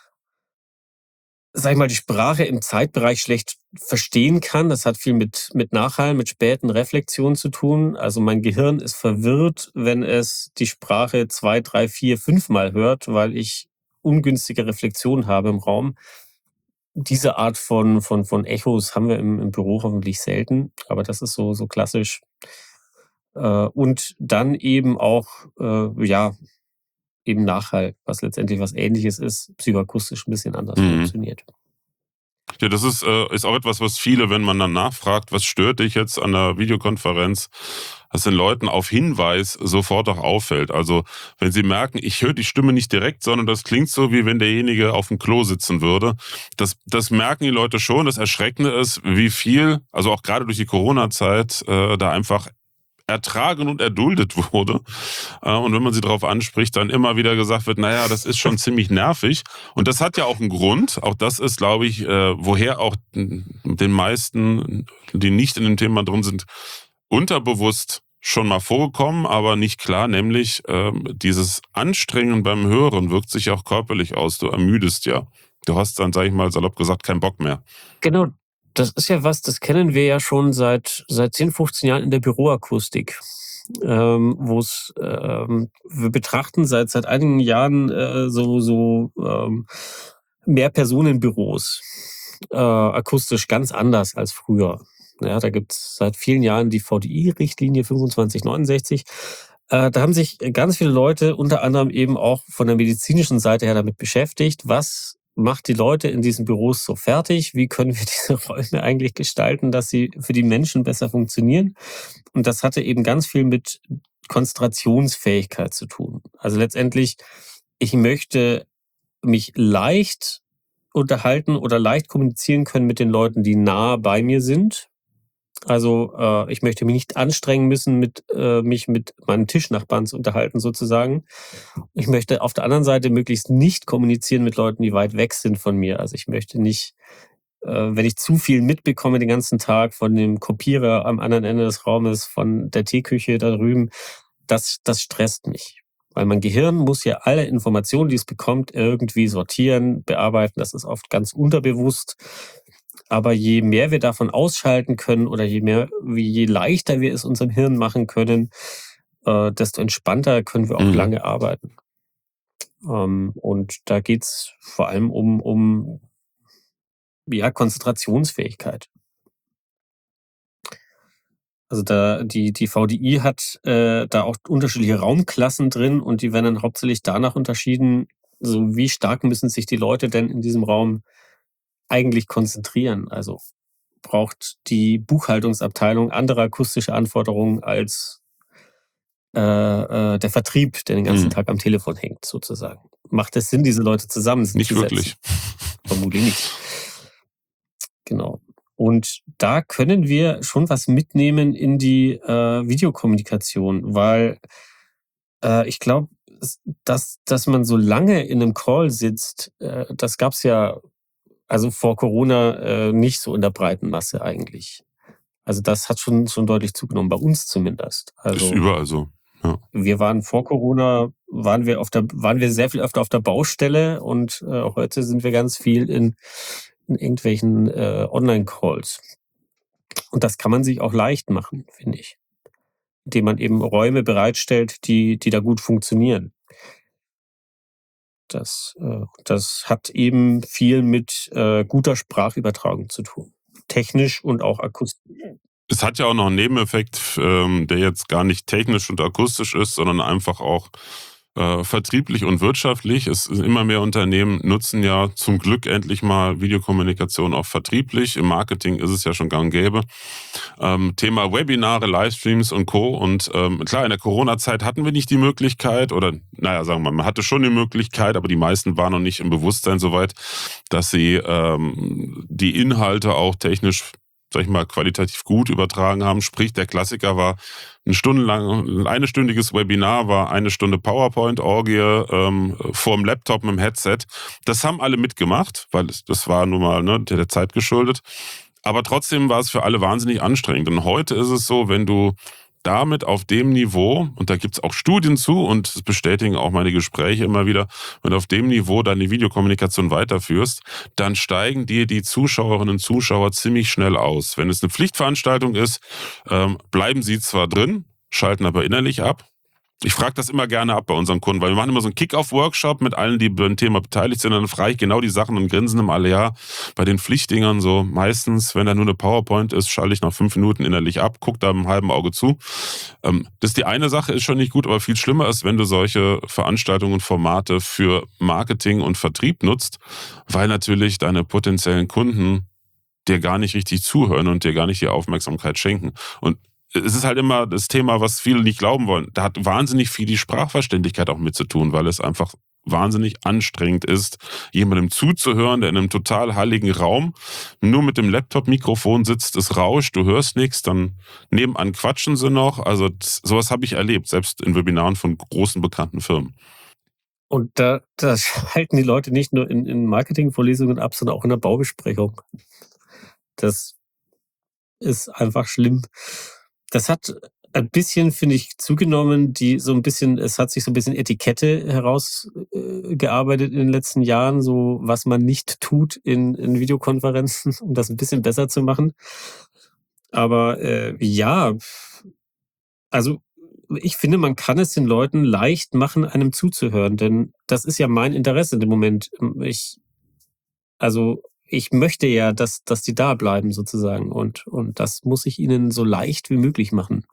sage ich mal, die Sprache im Zeitbereich schlecht verstehen kann. Das hat viel mit mit Nachhall, mit späten Reflexionen zu tun. Also, mein Gehirn ist verwirrt, wenn es die Sprache zwei, drei, vier, fünfmal hört, weil ich ungünstige Reflexionen habe im Raum. Diese Art von von von Echos haben wir im im Büro hoffentlich selten, aber das ist so so klassisch. Äh, und dann eben auch, äh, ja, eben Nachhall, was letztendlich was Ähnliches ist, psychoakustisch 'n bisschen anders Mhm. funktioniert. Ja, das ist, äh, ist auch etwas, was viele, wenn man dann nachfragt, was stört dich jetzt an der Videokonferenz, was den Leuten auf Hinweis sofort auch auffällt. Also wenn sie merken, ich höre die Stimme nicht direkt, sondern das klingt so, wie wenn derjenige auf dem Klo sitzen würde. Das, das merken die Leute schon. Das Erschreckende ist, wie viel, also auch gerade durch die Corona-Zeit, äh, da einfach ertragen und erduldet wurde. Äh, Und wenn man sie darauf anspricht, dann immer wieder gesagt wird, naja, das ist schon ziemlich nervig. Und das hat ja auch einen Grund. Auch das ist, glaube ich, äh, woher auch den meisten, die nicht in dem Thema drin sind, unterbewusst schon mal vorgekommen, aber nicht klar, nämlich ähm, dieses Anstrengen beim Hören wirkt sich auch körperlich aus. Du ermüdest ja. Du hast dann, sag ich mal, salopp gesagt, keinen Bock mehr. Genau, das ist ja was, das kennen wir ja schon seit seit zehn, fünfzehn Jahren in der Büroakustik, ähm, wo's ähm, wir betrachten seit seit einigen Jahren, äh, so so, ähm, Mehrpersonenbüros, äh, akustisch ganz anders als früher. Ja, da gibt's seit vielen Jahren die V D I-Richtlinie fünfundzwanzig neunundsechzig. Äh, da haben sich ganz viele Leute, unter anderem eben auch von der medizinischen Seite her, damit beschäftigt, was macht die Leute in diesen Büros so fertig? Wie können wir diese Räume eigentlich gestalten, dass sie für die Menschen besser funktionieren? Und das hatte eben ganz viel mit Konzentrationsfähigkeit zu tun. Also letztendlich, ich möchte mich leicht unterhalten oder leicht kommunizieren können mit den Leuten, die nah bei mir sind. Also, äh, ich möchte mich nicht anstrengen müssen, mit äh, mich mit meinen Tischnachbarn zu unterhalten sozusagen. Ich möchte auf der anderen Seite möglichst nicht kommunizieren mit Leuten, die weit weg sind von mir. Also, ich möchte nicht, äh, wenn ich zu viel mitbekomme den ganzen Tag von dem Kopierer am anderen Ende des Raumes, von der Teeküche da drüben, das das stresst mich. Weil mein Gehirn muss ja alle Informationen, die es bekommt, irgendwie sortieren, bearbeiten. Das ist oft ganz unterbewusst. Aber je mehr wir davon ausschalten können oder je mehr wie je leichter wir es unserem Hirn machen können, äh, desto entspannter können wir auch Mhm. lange arbeiten. Ähm, und da geht's vor allem um um, ja, Konzentrationsfähigkeit. Also da die, die V D I hat äh, da auch unterschiedliche Raumklassen drin und die werden dann hauptsächlich danach unterschieden, so wie stark müssen sich die Leute denn in diesem Raum eigentlich konzentrieren. Also braucht die Buchhaltungsabteilung andere akustische Anforderungen als äh, äh, der Vertrieb, der den ganzen Hm. Tag am Telefon hängt, sozusagen. Macht es Sinn, diese Leute Nicht zusammenzusetzen? wirklich. Vermutlich nicht. Genau. Und da können wir schon was mitnehmen in die äh, Videokommunikation, weil äh, ich glaube, dass, dass man so lange in einem Call sitzt, äh, das gab es ja also vor Corona äh, nicht so in der breiten Masse eigentlich. Also das hat schon, schon deutlich zugenommen, bei uns zumindest. Ist Also überall so. Ja. wir waren vor Corona, waren wir auf der, waren wir sehr viel öfter auf der Baustelle und äh, heute sind wir ganz viel in, in irgendwelchen äh, Online-Calls. Und das kann man sich auch leicht machen, finde ich. Indem man eben Räume bereitstellt, die, die da gut funktionieren. Das, äh, das hat eben viel mit äh, guter Sprachübertragung zu tun. Technisch und auch akustisch. Es hat ja auch noch einen Nebeneffekt, ähm, der jetzt gar nicht technisch und akustisch ist, sondern einfach auch äh, vertrieblich und wirtschaftlich. Es ist immer mehr Unternehmen nutzen ja zum Glück endlich mal Videokommunikation auch vertrieblich. Im Marketing ist es ja schon gang und gäbe. Ähm, Thema Webinare, Livestreams und Co. Und ähm, klar, in der Corona-Zeit hatten wir nicht die Möglichkeit oder, naja, sagen wir mal, man hatte schon die Möglichkeit, aber die meisten waren noch nicht im Bewusstsein soweit, dass sie ähm, die Inhalte auch technisch, sag ich mal, qualitativ gut übertragen haben. Sprich, der Klassiker war ein stundenlang, ein einestündiges Webinar, war eine Stunde PowerPoint-Orgie ähm, vorm Laptop mit dem Headset. Das haben alle mitgemacht, weil das war nun mal ne, der Zeit geschuldet. Aber trotzdem war es für alle wahnsinnig anstrengend. Und heute ist es so, wenn du damit auf dem Niveau, und da gibt es auch Studien zu und das bestätigen auch meine Gespräche immer wieder, wenn du auf dem Niveau deine Videokommunikation weiterführst, dann steigen dir die Zuschauerinnen und Zuschauer ziemlich schnell aus. Wenn es eine Pflichtveranstaltung ist, ähm, bleiben sie zwar drin, schalten aber innerlich ab. Ich frage das immer gerne ab bei unseren Kunden, weil wir machen immer so einen Kick-Off-Workshop mit allen, die beim Thema beteiligt sind. Dann frage ich genau die Sachen und grinsen immer alle, ja, bei den Pflichtdingern so meistens, wenn da nur eine PowerPoint ist, schalte ich nach fünf Minuten innerlich ab, gucke da im halben Auge zu. Ähm, das ist die eine Sache, ist schon nicht gut, aber viel schlimmer ist, wenn du solche Veranstaltungen und Formate für Marketing und Vertrieb nutzt, weil natürlich deine potenziellen Kunden dir gar nicht richtig zuhören und dir gar nicht die Aufmerksamkeit schenken. Und es ist halt immer das Thema, was viele nicht glauben wollen. Da hat wahnsinnig viel die Sprachverständlichkeit auch mit zu tun, weil es einfach wahnsinnig anstrengend ist, jemandem zuzuhören, der in einem total halligen Raum nur mit dem Laptop-Mikrofon sitzt, es rauscht, du hörst nichts, dann nebenan quatschen sie noch. Also sowas habe ich erlebt, selbst in Webinaren von großen bekannten Firmen. Und da, da schalten die Leute nicht nur in, in Marketingvorlesungen ab, sondern auch in der Baubesprechung. Das ist einfach schlimm. Das hat ein bisschen, finde ich, zugenommen, die so ein bisschen, es hat sich so ein bisschen Etikette herausgearbeitet in den letzten Jahren, so was man nicht tut in, in Videokonferenzen, um das ein bisschen besser zu machen. Aber äh, ja, also ich finde, man kann es den Leuten leicht machen, einem zuzuhören, denn das ist ja mein Interesse in dem Moment. Ich, also ich möchte ja, dass, dass die da bleiben sozusagen und, und das muss ich ihnen so leicht wie möglich machen.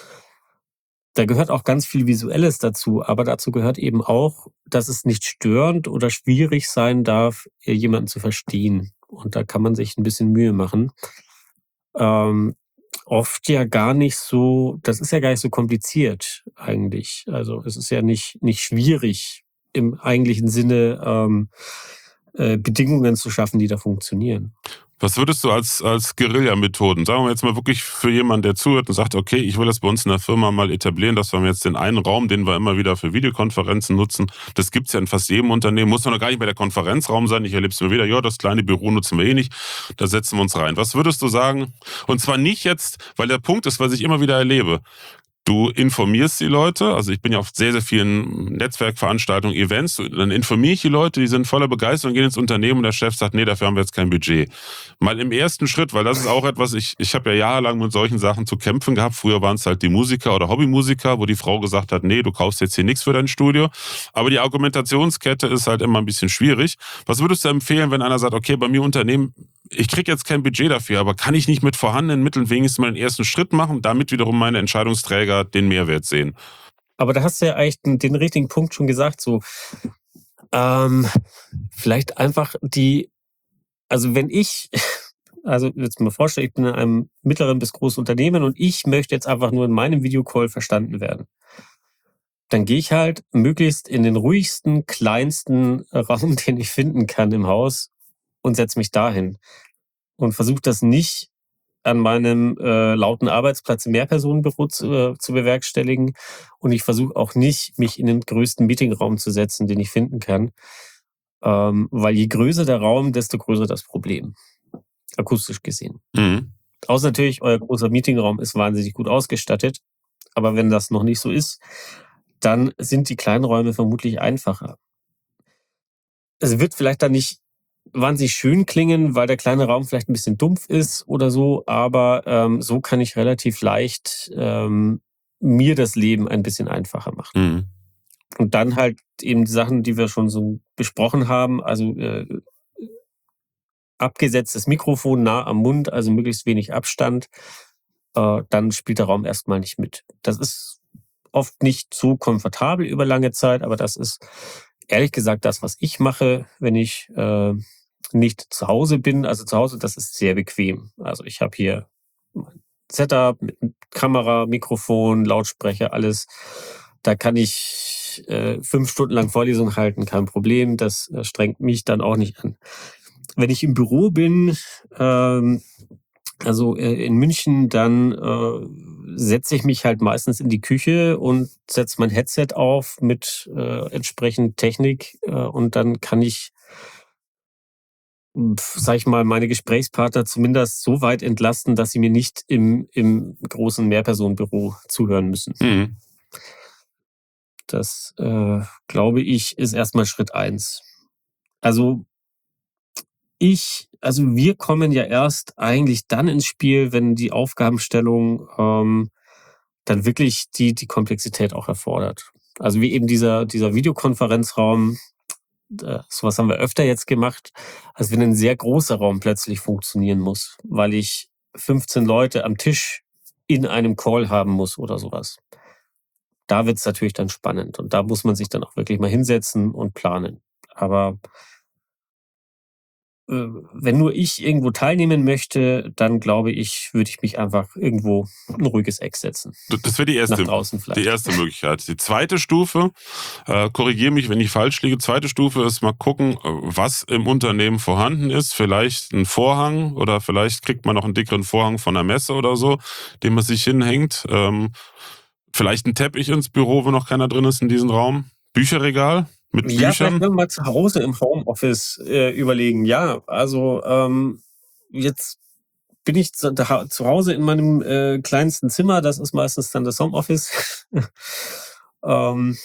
Da gehört auch ganz viel Visuelles dazu, aber dazu gehört eben auch, dass es nicht störend oder schwierig sein darf, jemanden zu verstehen. Und da kann man sich ein bisschen Mühe machen. Ähm, oft ja gar nicht so, das ist ja gar nicht so kompliziert eigentlich. Also es ist ja nicht, nicht schwierig im eigentlichen Sinne, ähm, äh, Bedingungen zu schaffen, die da funktionieren. Was würdest du als, als Guerilla-Methoden, sagen wir jetzt mal wirklich für jemanden, der zuhört und sagt, okay, ich will das bei uns in der Firma mal etablieren, dass wir jetzt den einen Raum, den wir immer wieder für Videokonferenzen nutzen, das gibt's ja in fast jedem Unternehmen, muss noch gar nicht bei der Konferenzraum sein, ich erlebe es mir wieder, ja, das kleine Büro nutzen wir eh nicht, da setzen wir uns rein. Was würdest du sagen? Und zwar nicht jetzt, weil der Punkt ist, was ich immer wieder erlebe, du informierst die Leute, also ich bin ja auf sehr, sehr vielen Netzwerkveranstaltungen, Events, dann informiere ich die Leute, die sind voller Begeisterung, gehen ins Unternehmen und der Chef sagt, nee, dafür haben wir jetzt kein Budget. Mal im ersten Schritt, weil das ist auch etwas, ich, ich habe ja jahrelang mit solchen Sachen zu kämpfen gehabt, früher waren es halt die Musiker oder Hobbymusiker, wo die Frau gesagt hat, nee, du kaufst jetzt hier nichts für dein Studio, aber die Argumentationskette ist halt immer ein bisschen schwierig. Was würdest du empfehlen, wenn einer sagt, okay, bei mir im Unternehmen ich kriege jetzt kein Budget dafür, aber kann ich nicht mit vorhandenen Mitteln wenigstens mal den ersten Schritt machen, damit wiederum meine Entscheidungsträger den Mehrwert sehen? Aber da hast du ja eigentlich den, den richtigen Punkt schon gesagt, so ähm, vielleicht einfach die, also wenn ich, also jetzt mal vorstellen, ich bin in einem mittleren bis großen Unternehmen und ich möchte jetzt einfach nur in meinem Videocall verstanden werden. Dann gehe ich halt möglichst in den ruhigsten, kleinsten Raum, den ich finden kann im Haus und setze mich dahin und versuche das nicht an meinem äh, lauten Arbeitsplatz im Mehrpersonenbüro zu, äh, zu bewerkstelligen. Und ich versuche auch nicht, mich in den größten Meetingraum zu setzen, den ich finden kann. Ähm, weil je größer der Raum, desto größer das Problem. Akustisch gesehen. Mhm. Außer natürlich, euer großer Meetingraum ist wahnsinnig gut ausgestattet. Aber wenn das noch nicht so ist, dann sind die kleinen Räume vermutlich einfacher. Es wird vielleicht dann nicht wahnsinnig schön klingen, weil der kleine Raum vielleicht ein bisschen dumpf ist oder so, aber ähm, so kann ich relativ leicht ähm, mir das Leben ein bisschen einfacher machen. Mhm. Und dann halt eben die Sachen, die wir schon so besprochen haben, also äh, abgesetztes Mikrofon nah am Mund, also möglichst wenig Abstand, äh, dann spielt der Raum erstmal nicht mit. Das ist oft nicht so komfortabel über lange Zeit, aber das ist ehrlich gesagt das, was ich mache, wenn ich äh, nicht zu Hause bin. Also zu Hause, das ist sehr bequem. Also ich habe hier mein Setup mit Kamera, Mikrofon, Lautsprecher, alles. Da kann ich äh, fünf Stunden lang Vorlesung halten, kein Problem. Das äh, strengt mich dann auch nicht an. Wenn ich im Büro bin, ähm, also äh, in München, dann äh, setze ich mich halt meistens in die Küche und setze mein Headset auf mit äh, entsprechend Technik äh, und dann kann ich, pf, sag ich mal, meine Gesprächspartner zumindest so weit entlasten, dass sie mir nicht im, im großen Mehrpersonenbüro zuhören müssen. Mhm. Das, äh, glaube ich, ist erstmal Schritt eins. Also ich, also wir kommen ja erst eigentlich dann ins Spiel, wenn die Aufgabenstellung ähm, dann wirklich die, die Komplexität auch erfordert. Also wie eben dieser, dieser Videokonferenzraum, äh, sowas haben wir öfter jetzt gemacht, als wenn ein sehr großer Raum plötzlich funktionieren muss, weil ich fünfzehn Leute am Tisch in einem Call haben muss oder sowas. Da wird es natürlich dann spannend und da muss man sich dann auch wirklich mal hinsetzen und planen. Aber äh, wenn nur ich irgendwo teilnehmen möchte, dann glaube ich, würde ich mich einfach irgendwo in ein ruhiges Eck setzen. Das wäre die Nach erste, draußen die vielleicht. erste Möglichkeit. Die zweite Stufe, äh, korrigiere mich, wenn ich falsch liege, zweite Stufe ist mal gucken, äh, was im Unternehmen vorhanden ist. Vielleicht ein Vorhang oder vielleicht kriegt man noch einen dickeren Vorhang von der Messe oder so, den man sich hinhängt. Ähm, vielleicht ein Teppich ins Büro, wo noch keiner drin ist in diesem Raum. Bücherregal mit Ja, vielleicht Büchern. können wir mal zu Hause im Homeoffice äh, überlegen. Ja, also ähm, jetzt bin ich zu, da, zu Hause in meinem äh, kleinsten Zimmer. Das ist meistens dann das Homeoffice. ähm,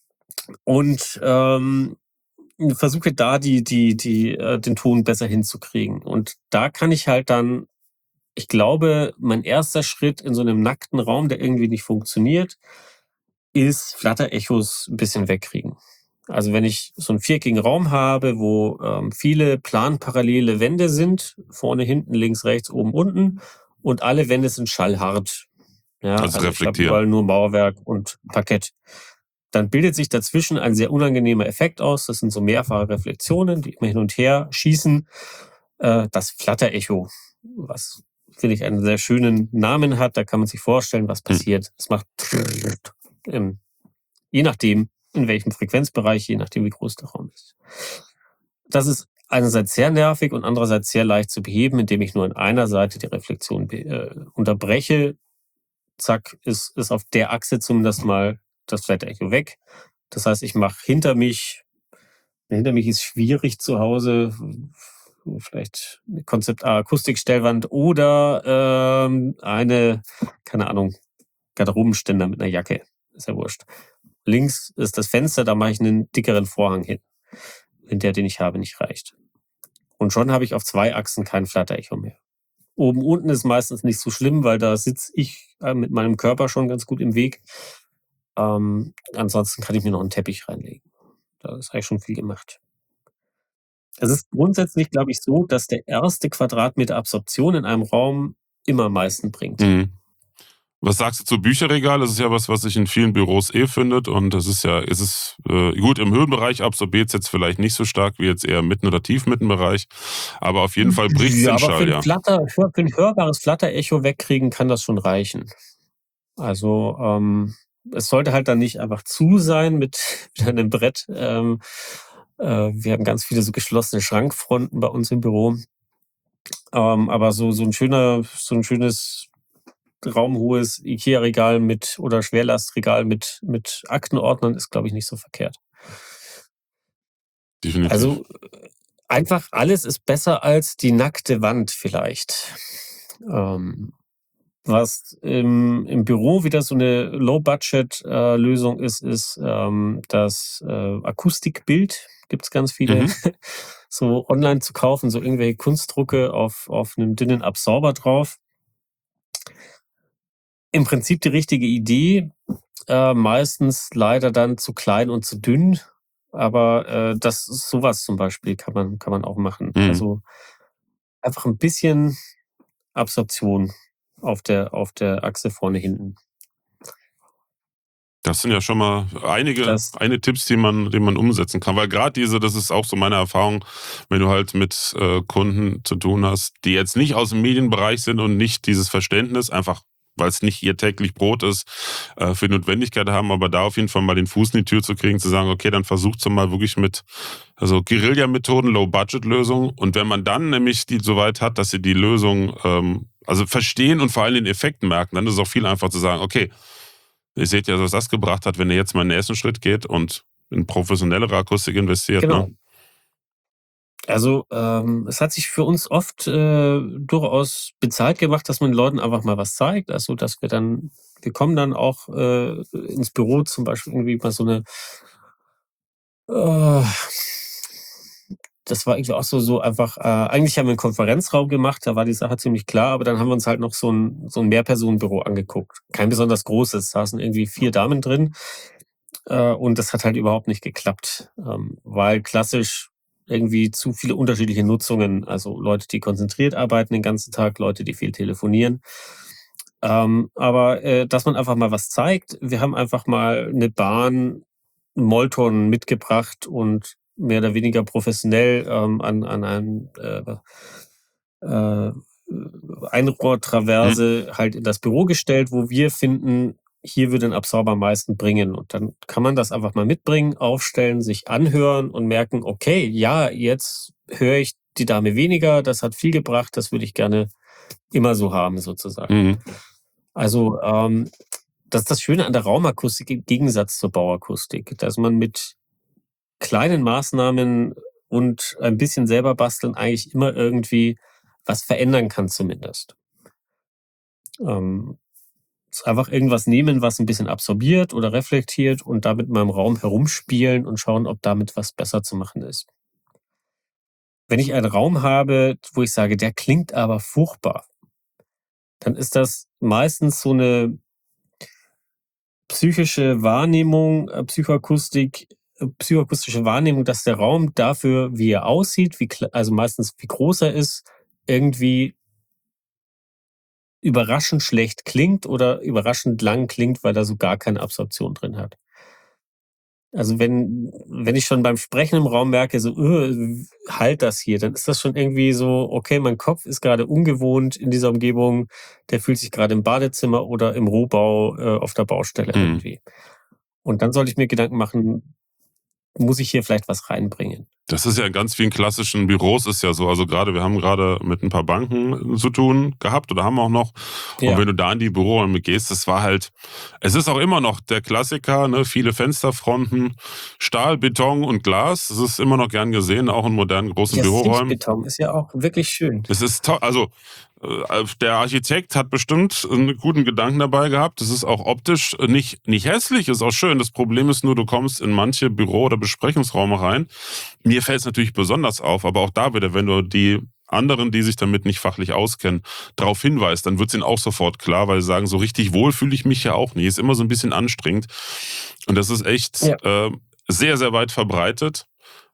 und ähm, versuche da die, die, die, äh, den Ton besser hinzukriegen. Und da kann ich halt dann, ich glaube, mein erster Schritt in so einem nackten Raum, der irgendwie nicht funktioniert, ist Flatterechos ein bisschen wegkriegen. Also wenn ich so einen viereckigen Raum habe, wo ähm, viele planparallele Wände sind, vorne, hinten, links, rechts, oben, unten, und alle Wände sind schallhart. Ja, Also also ich habe reflektieren. überall nur Mauerwerk und Parkett. Dann bildet sich dazwischen ein sehr unangenehmer Effekt aus. Das sind so mehrfache Reflexionen, die immer hin und her schießen. Äh, das Flatterecho, was finde ich einen sehr schönen Namen hat. Da kann man sich vorstellen, was passiert. Es macht ähm, je nachdem, in welchem Frequenzbereich, je nachdem, wie groß der Raum ist. Das ist einerseits sehr nervig und andererseits sehr leicht zu beheben, indem ich nur an einer Seite die Reflexion äh, unterbreche. Zack, ist, ist auf der Achse zumindest mal das Flat-Echo weg. Das heißt, ich mache hinter mich, hinter mich ist schwierig zu Hause, vielleicht eine Konzept-A-Akustikstellwand oder ähm, eine, keine Ahnung, Garderobenständer mit einer Jacke. Ist ja wurscht. Links ist das Fenster, da mache ich einen dickeren Vorhang hin, wenn der, den ich habe, nicht reicht. Und schon habe ich auf zwei Achsen kein Flatterecho mehr. Oben, unten ist meistens nicht so schlimm, weil da sitze ich äh, mit meinem Körper schon ganz gut im Weg. Ähm, ansonsten kann ich mir noch einen Teppich reinlegen. Da ist eigentlich schon viel gemacht. Es ist grundsätzlich, glaube ich, so, dass der erste Quadratmeter Absorption in einem Raum immer am meisten bringt. Mhm. Was sagst du zu Bücherregal? Das ist ja was, was sich in vielen Büros eh findet und das ist ja, ist es äh, gut im Höhenbereich absorbiert es jetzt vielleicht nicht so stark wie jetzt eher im Mitten- oder Tiefmittenbereich, aber auf jeden Fall bricht es Ja, den aber für Schall, 'n ja. Flatter für für 'n hörbares Flatterecho wegkriegen kann das schon reichen. Also, ähm, es sollte halt dann nicht einfach zu sein mit mit einem Brett. Ähm, äh, wir haben ganz viele so geschlossene Schrankfronten bei uns im Büro. Ähm, aber so so 'n schöner so 'n schönes raumhohes IKEA-Regal mit oder Schwerlastregal mit mit Aktenordnern ist, glaube ich, nicht so verkehrt. Definitiv. Also, einfach alles ist besser als die nackte Wand vielleicht. Ähm, was im im Büro wieder so 'ne Low-Budget, äh, Lösung ist, ist, ähm, das, äh, Akustikbild. Gibt's ganz viele Mhm. so online zu kaufen, so irgendwelche Kunstdrucke auf auf 'nem dünnen Absorber drauf. Im Prinzip die richtige Idee, äh, meistens leider dann zu klein und zu dünn, aber, äh, das so was zum Beispiel kann man kann man auch machen. Mhm. Also, einfach 'n bisschen Absorption auf der auf der Achse vorne hinten. Das sind ja schon mal einige Das einige Tipps, die man die man umsetzen kann, weil grad diese das ist auch so meine Erfahrung, wenn du halt mit, äh, Kunden zu tun hast, die jetzt nicht aus'm Medienbereich sind und nicht dieses Verständnis, einfach weil's nicht ihr täglich Brot ist, äh, für Notwendigkeit haben, aber da auf jeden Fall mal den Fuß in die Tür zu kriegen, zu sagen: „Okay, dann versucht's doch mal wirklich mit also Guerillamethoden, Low-Budget-Lösungen.“ Und wenn man dann nämlich die so weit hat, dass sie die Lösung, ähm, also verstehen und vor allem den Effekt merken, dann ist es auch viel einfacher zu sagen: „Okay, ihr seht ja, was das gebracht hat, wenn ihr jetzt mal 'n nächsten Schritt geht und in professionellere Akustik investiert“, ne? Genau. Also, ähm, es hat sich für uns oft, äh, durchaus bezahlt gemacht, dass man den Leuten einfach mal was zeigt. Also, dass wir dann wir kommen dann auch, äh, ins Büro, zum Beispiel irgendwie mal so 'ne äh, das war irgendwie auch so so einfach, äh eigentlich haben wir 'n Konferenzraum gemacht, da war die Sache ziemlich klar, aber dann haben wir uns halt noch so 'n so 'n Mehrpersonenbüro angeguckt. Kein besonders großes, saßen irgendwie vier Damen drin, äh, und das hat halt überhaupt nicht geklappt, ähm, weil klassisch irgendwie zu viele unterschiedliche Nutzungen, also Leute, die konzentriert arbeiten den ganzen Tag, Leute, die viel telefonieren. Ähm, aber, äh, dass man einfach mal was zeigt. Wir haben einfach mal 'ne Bahn Molton mitgebracht und mehr oder weniger professionell, ähm, an an einem, äh, äh, Mhm. Einrohrtraverse halt in das Büro gestellt, wo wir finden, hier würde 'n Absorber am meisten bringen. Und dann kann man das einfach mal mitbringen, aufstellen, sich anhören und merken: „Okay, ja, jetzt höre ich die Dame weniger, das hat viel gebracht, das würde ich gerne immer so haben“, sozusagen. Mhm. Also, ähm, das ist das Schöne an der Raumakustik im Gegensatz zur Bauakustik, dass man mit kleinen Maßnahmen und ein bisschen selber basteln eigentlich immer irgendwie was verändern kann zumindest. Ähm, s einfach irgendwas nehmen, was 'n bisschen absorbiert oder reflektiert und damit in meinem Raum herumspielen und schauen, ob damit was besser zu machen ist. Wenn ich einen Raum habe, wo ich sage: „Der klingt aber furchtbar“, dann ist das meistens so 'ne psychische Wahrnehmung, äh, Psychoakustik äh, psychoakustische Wahrnehmung, dass der Raum dafür, wie er aussieht, wie kl also meistens wie groß er ist, irgendwie überraschend schlecht klingt oder überraschend lang klingt, weil er so gar keine Absorption drin hat. Also, wenn wenn ich schon beim Sprechen im Raum merke, so: „W hallt das hier?“, dann ist das schon irgendwie so: „Okay, mein Kopf ist grade ungewohnt in dieser Umgebung, der fühlt sich grade im Badezimmer oder im Rohbau, äh, auf der Baustelle Mhm. irgendwie.“ Und dann sollte ich mir Gedanken machen: „Muss ich hier vielleicht was reinbringen?“ Das ist ja in ganz vielen klassischen Büros ist ja so. Also, grade wir haben grade mit 'n paar Banken zu tun gehabt oder haben auch noch. Und Ja. wenn du da in die Büroräume gehst, das war halt es ist auch immer noch der Klassiker, ne, viele Fensterfronten, Stahl, Beton und Glas. Das ist immer noch gern gesehen, auch in modernen großen Ja, Büroräumen. Sichtbeton ist ja auch wirklich schön. Es ist to also, äh, der Architekt hat bestimmt 'n guten Gedanken dabei gehabt. Das ist auch optisch nicht nicht hässlich, ist auch schön. Das Problem ist nur, du kommst in manche Büro oder Besprechungsräume rein. Mir fällt's natürlich besonders auf, aber auch da wieder, wenn du die anderen, die sich damit nicht fachlich auskennen, drauf hinweist, dann wird's ihnen auch sofort klar, weil sie sagen: „So richtig wohl fühle ich mich hier auch nicht.“ Ist immer so 'n bisschen anstrengend. Und das ist echt, Ja. äh, sehr, sehr weit verbreitet.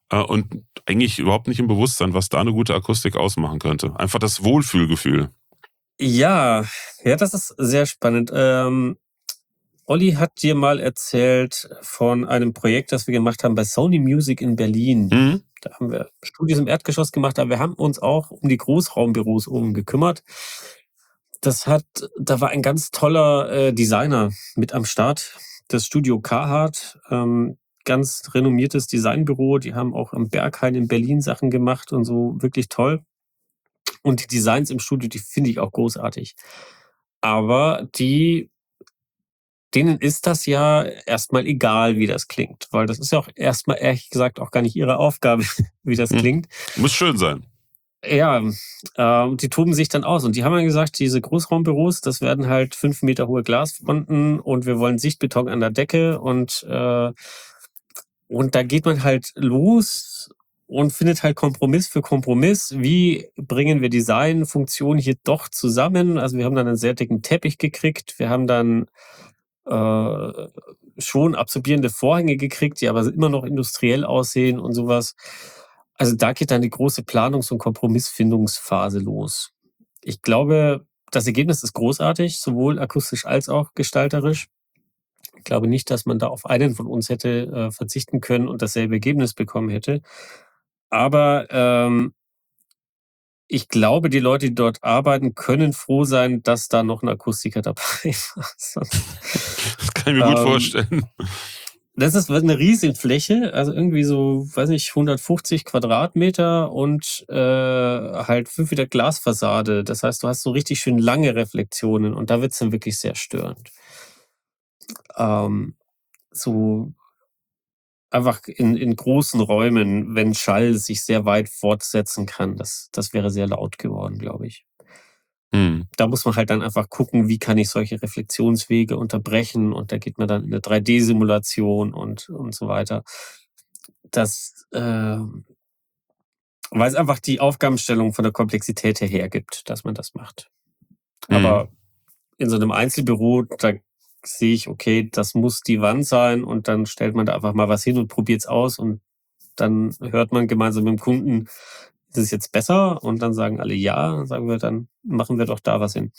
äh, und eigentlich überhaupt nicht im Bewusstsein, was da eine gute Akustik ausmachen könnte. Einfach das Wohlfühlgefühl. Ja, ja, das ist sehr spannend. Ähm, Olli hat dir mal erzählt von einem Projekt, das wir gemacht haben bei Sony Music in Berlin. Mhm. Da haben wir Studios im Erdgeschoss gemacht, aber wir haben uns auch um die Großraumbüros oben gekümmert. Das hat, da war ein ganz toller äh, Designer mit am Start, das Studio Carhartt, ähm, ganz renommiertes Designbüro. Die haben auch am Berghain in Berlin Sachen gemacht und so, wirklich toll. Und die Designs im Studio, die finde ich auch großartig. Aber die, denen ist das ja erstmal egal, wie das klingt, weil das ist ja auch erstmal ehrlich gesagt auch gar nicht ihre Aufgabe, wie das Hm. klingt. Muss schön sein. Ja, äh, die toben sich dann aus. Und die haben ja gesagt, diese Großraumbüros, das werden halt fünf Meter hohe Glasfronten und wir wollen Sichtbeton an der Decke und, äh, und da geht man halt los und findet halt Kompromiss für Kompromiss. Wie bringen wir Design, Funktion hier doch zusammen? Also wir haben dann einen sehr dicken Teppich gekriegt. Wir haben dann äh, schon absorbierende Vorhänge gekriegt, die aber immer noch industriell aussehen und sowas. Also da geht dann die große Planungs- und Kompromissfindungsphase los. Ich glaube, das Ergebnis ist großartig, sowohl akustisch als auch gestalterisch. Ich glaube nicht, dass man da auf einen von uns hätte äh, verzichten können und dasselbe Ergebnis bekommen hätte. Aber ähm, ich glaube, die Leute, die dort arbeiten, können froh sein, dass da noch ein Akustiker dabei war. Das kann ich mir gut Ähm, vorstellen. Das ist eine riesige Fläche, also irgendwie so, weiß nicht, hundertfünfzig Quadratmeter und äh, halt fünf Meter Glasfassade. Das heißt, du hast so richtig schön lange Reflexionen und da wird's dann wirklich sehr störend. Ähm, so einfach in, in großen Räumen, wenn Schall sich sehr weit fortsetzen kann, das, das wäre sehr laut geworden, glaube ich. Hm. Da muss man halt dann einfach gucken, wie kann ich solche Reflexionswege unterbrechen und da geht man dann in eine drei D Simulation und, und so weiter. Das, äh, weil es einfach die Aufgabenstellung von der Komplexität her hergibt, dass man das macht. Hm. Aber in so einem Einzelbüro, da sehe ich, okay, das muss die Wand sein und dann stellt man da einfach mal was hin und probiert es aus und dann hört man gemeinsam mit dem Kunden, ist es jetzt besser? Und dann sagen alle ja, dann sagen wir, dann machen wir doch da was hin.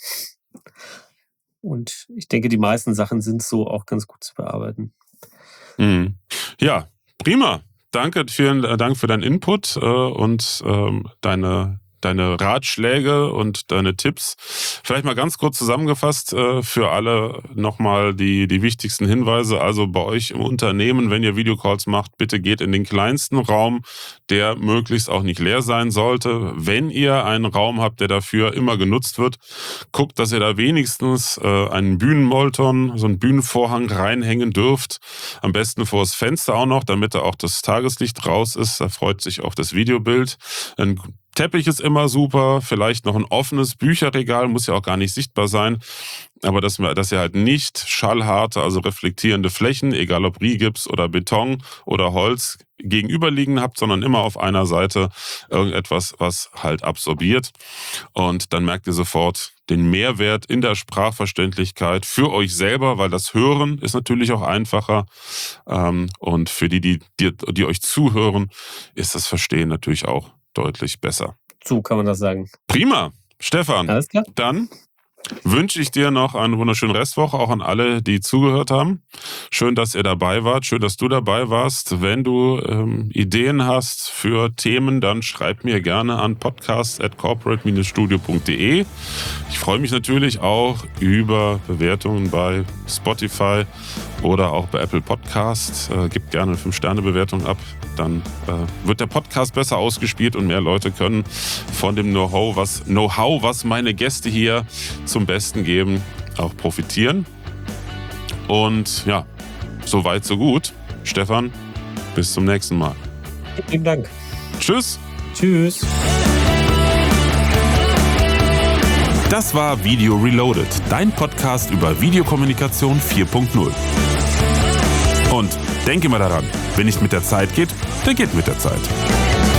Und ich denke, die meisten Sachen sind so auch ganz gut zu bearbeiten. Hm. Ja, prima. Danke, vielen Dank für deinen Input äh, und ähm, deine deine Ratschläge und deine Tipps. Vielleicht mal ganz kurz zusammengefasst äh, für alle nochmal die, die wichtigsten Hinweise. Also bei euch im Unternehmen, wenn ihr Videocalls macht, bitte geht in den kleinsten Raum, der möglichst auch nicht leer sein sollte. Wenn ihr einen Raum habt, der dafür immer genutzt wird, guckt, dass ihr da wenigstens äh, einen Bühnenmolton, so einen Bühnenvorhang reinhängen dürft. Am besten vor das Fenster auch noch, damit da auch das Tageslicht raus ist. Da freut sich auch das Videobild. Ein Teppich ist immer super, vielleicht noch ein offenes Bücherregal, muss ja auch gar nicht sichtbar sein, aber dass, dass ihr halt nicht schallharte, also reflektierende Flächen, egal ob Rigips oder Beton oder Holz, gegenüberliegen habt, sondern immer auf einer Seite irgendetwas, was halt absorbiert. Und dann merkt ihr sofort den Mehrwert in der Sprachverständlichkeit für euch selber, weil das Hören ist natürlich auch einfacher. Und für die, die, die, die euch zuhören, ist das Verstehen natürlich auch deutlich besser. So kann man das sagen. Prima. Stefan, Alles klar. Dann wünsche ich dir noch eine wunderschöne Restwoche, auch an alle, die zugehört haben. Schön, dass ihr dabei wart, schön, dass du dabei warst. Wenn du ähm, Ideen hast für Themen, dann schreib mir gerne an podcast at corporate dash studio punkt de. Ich freue mich natürlich auch über Bewertungen bei Spotify oder auch bei Apple Podcast. Äh, gib gerne eine fünf Sterne Bewertung ab. Dann äh, wird der Podcast besser ausgespielt und mehr Leute können von dem Know-how, was, Know-how, was meine Gäste hier zum Besten geben, auch profitieren. Und ja, so weit, so gut. Stefan, bis zum nächsten Mal. Vielen Dank. Tschüss. Tschüss. Das war Video Reloaded, dein Podcast über Videokommunikation vier Punkt null. Und denke mal daran, wenn nicht mit der Zeit geht, dann geht mit der Zeit.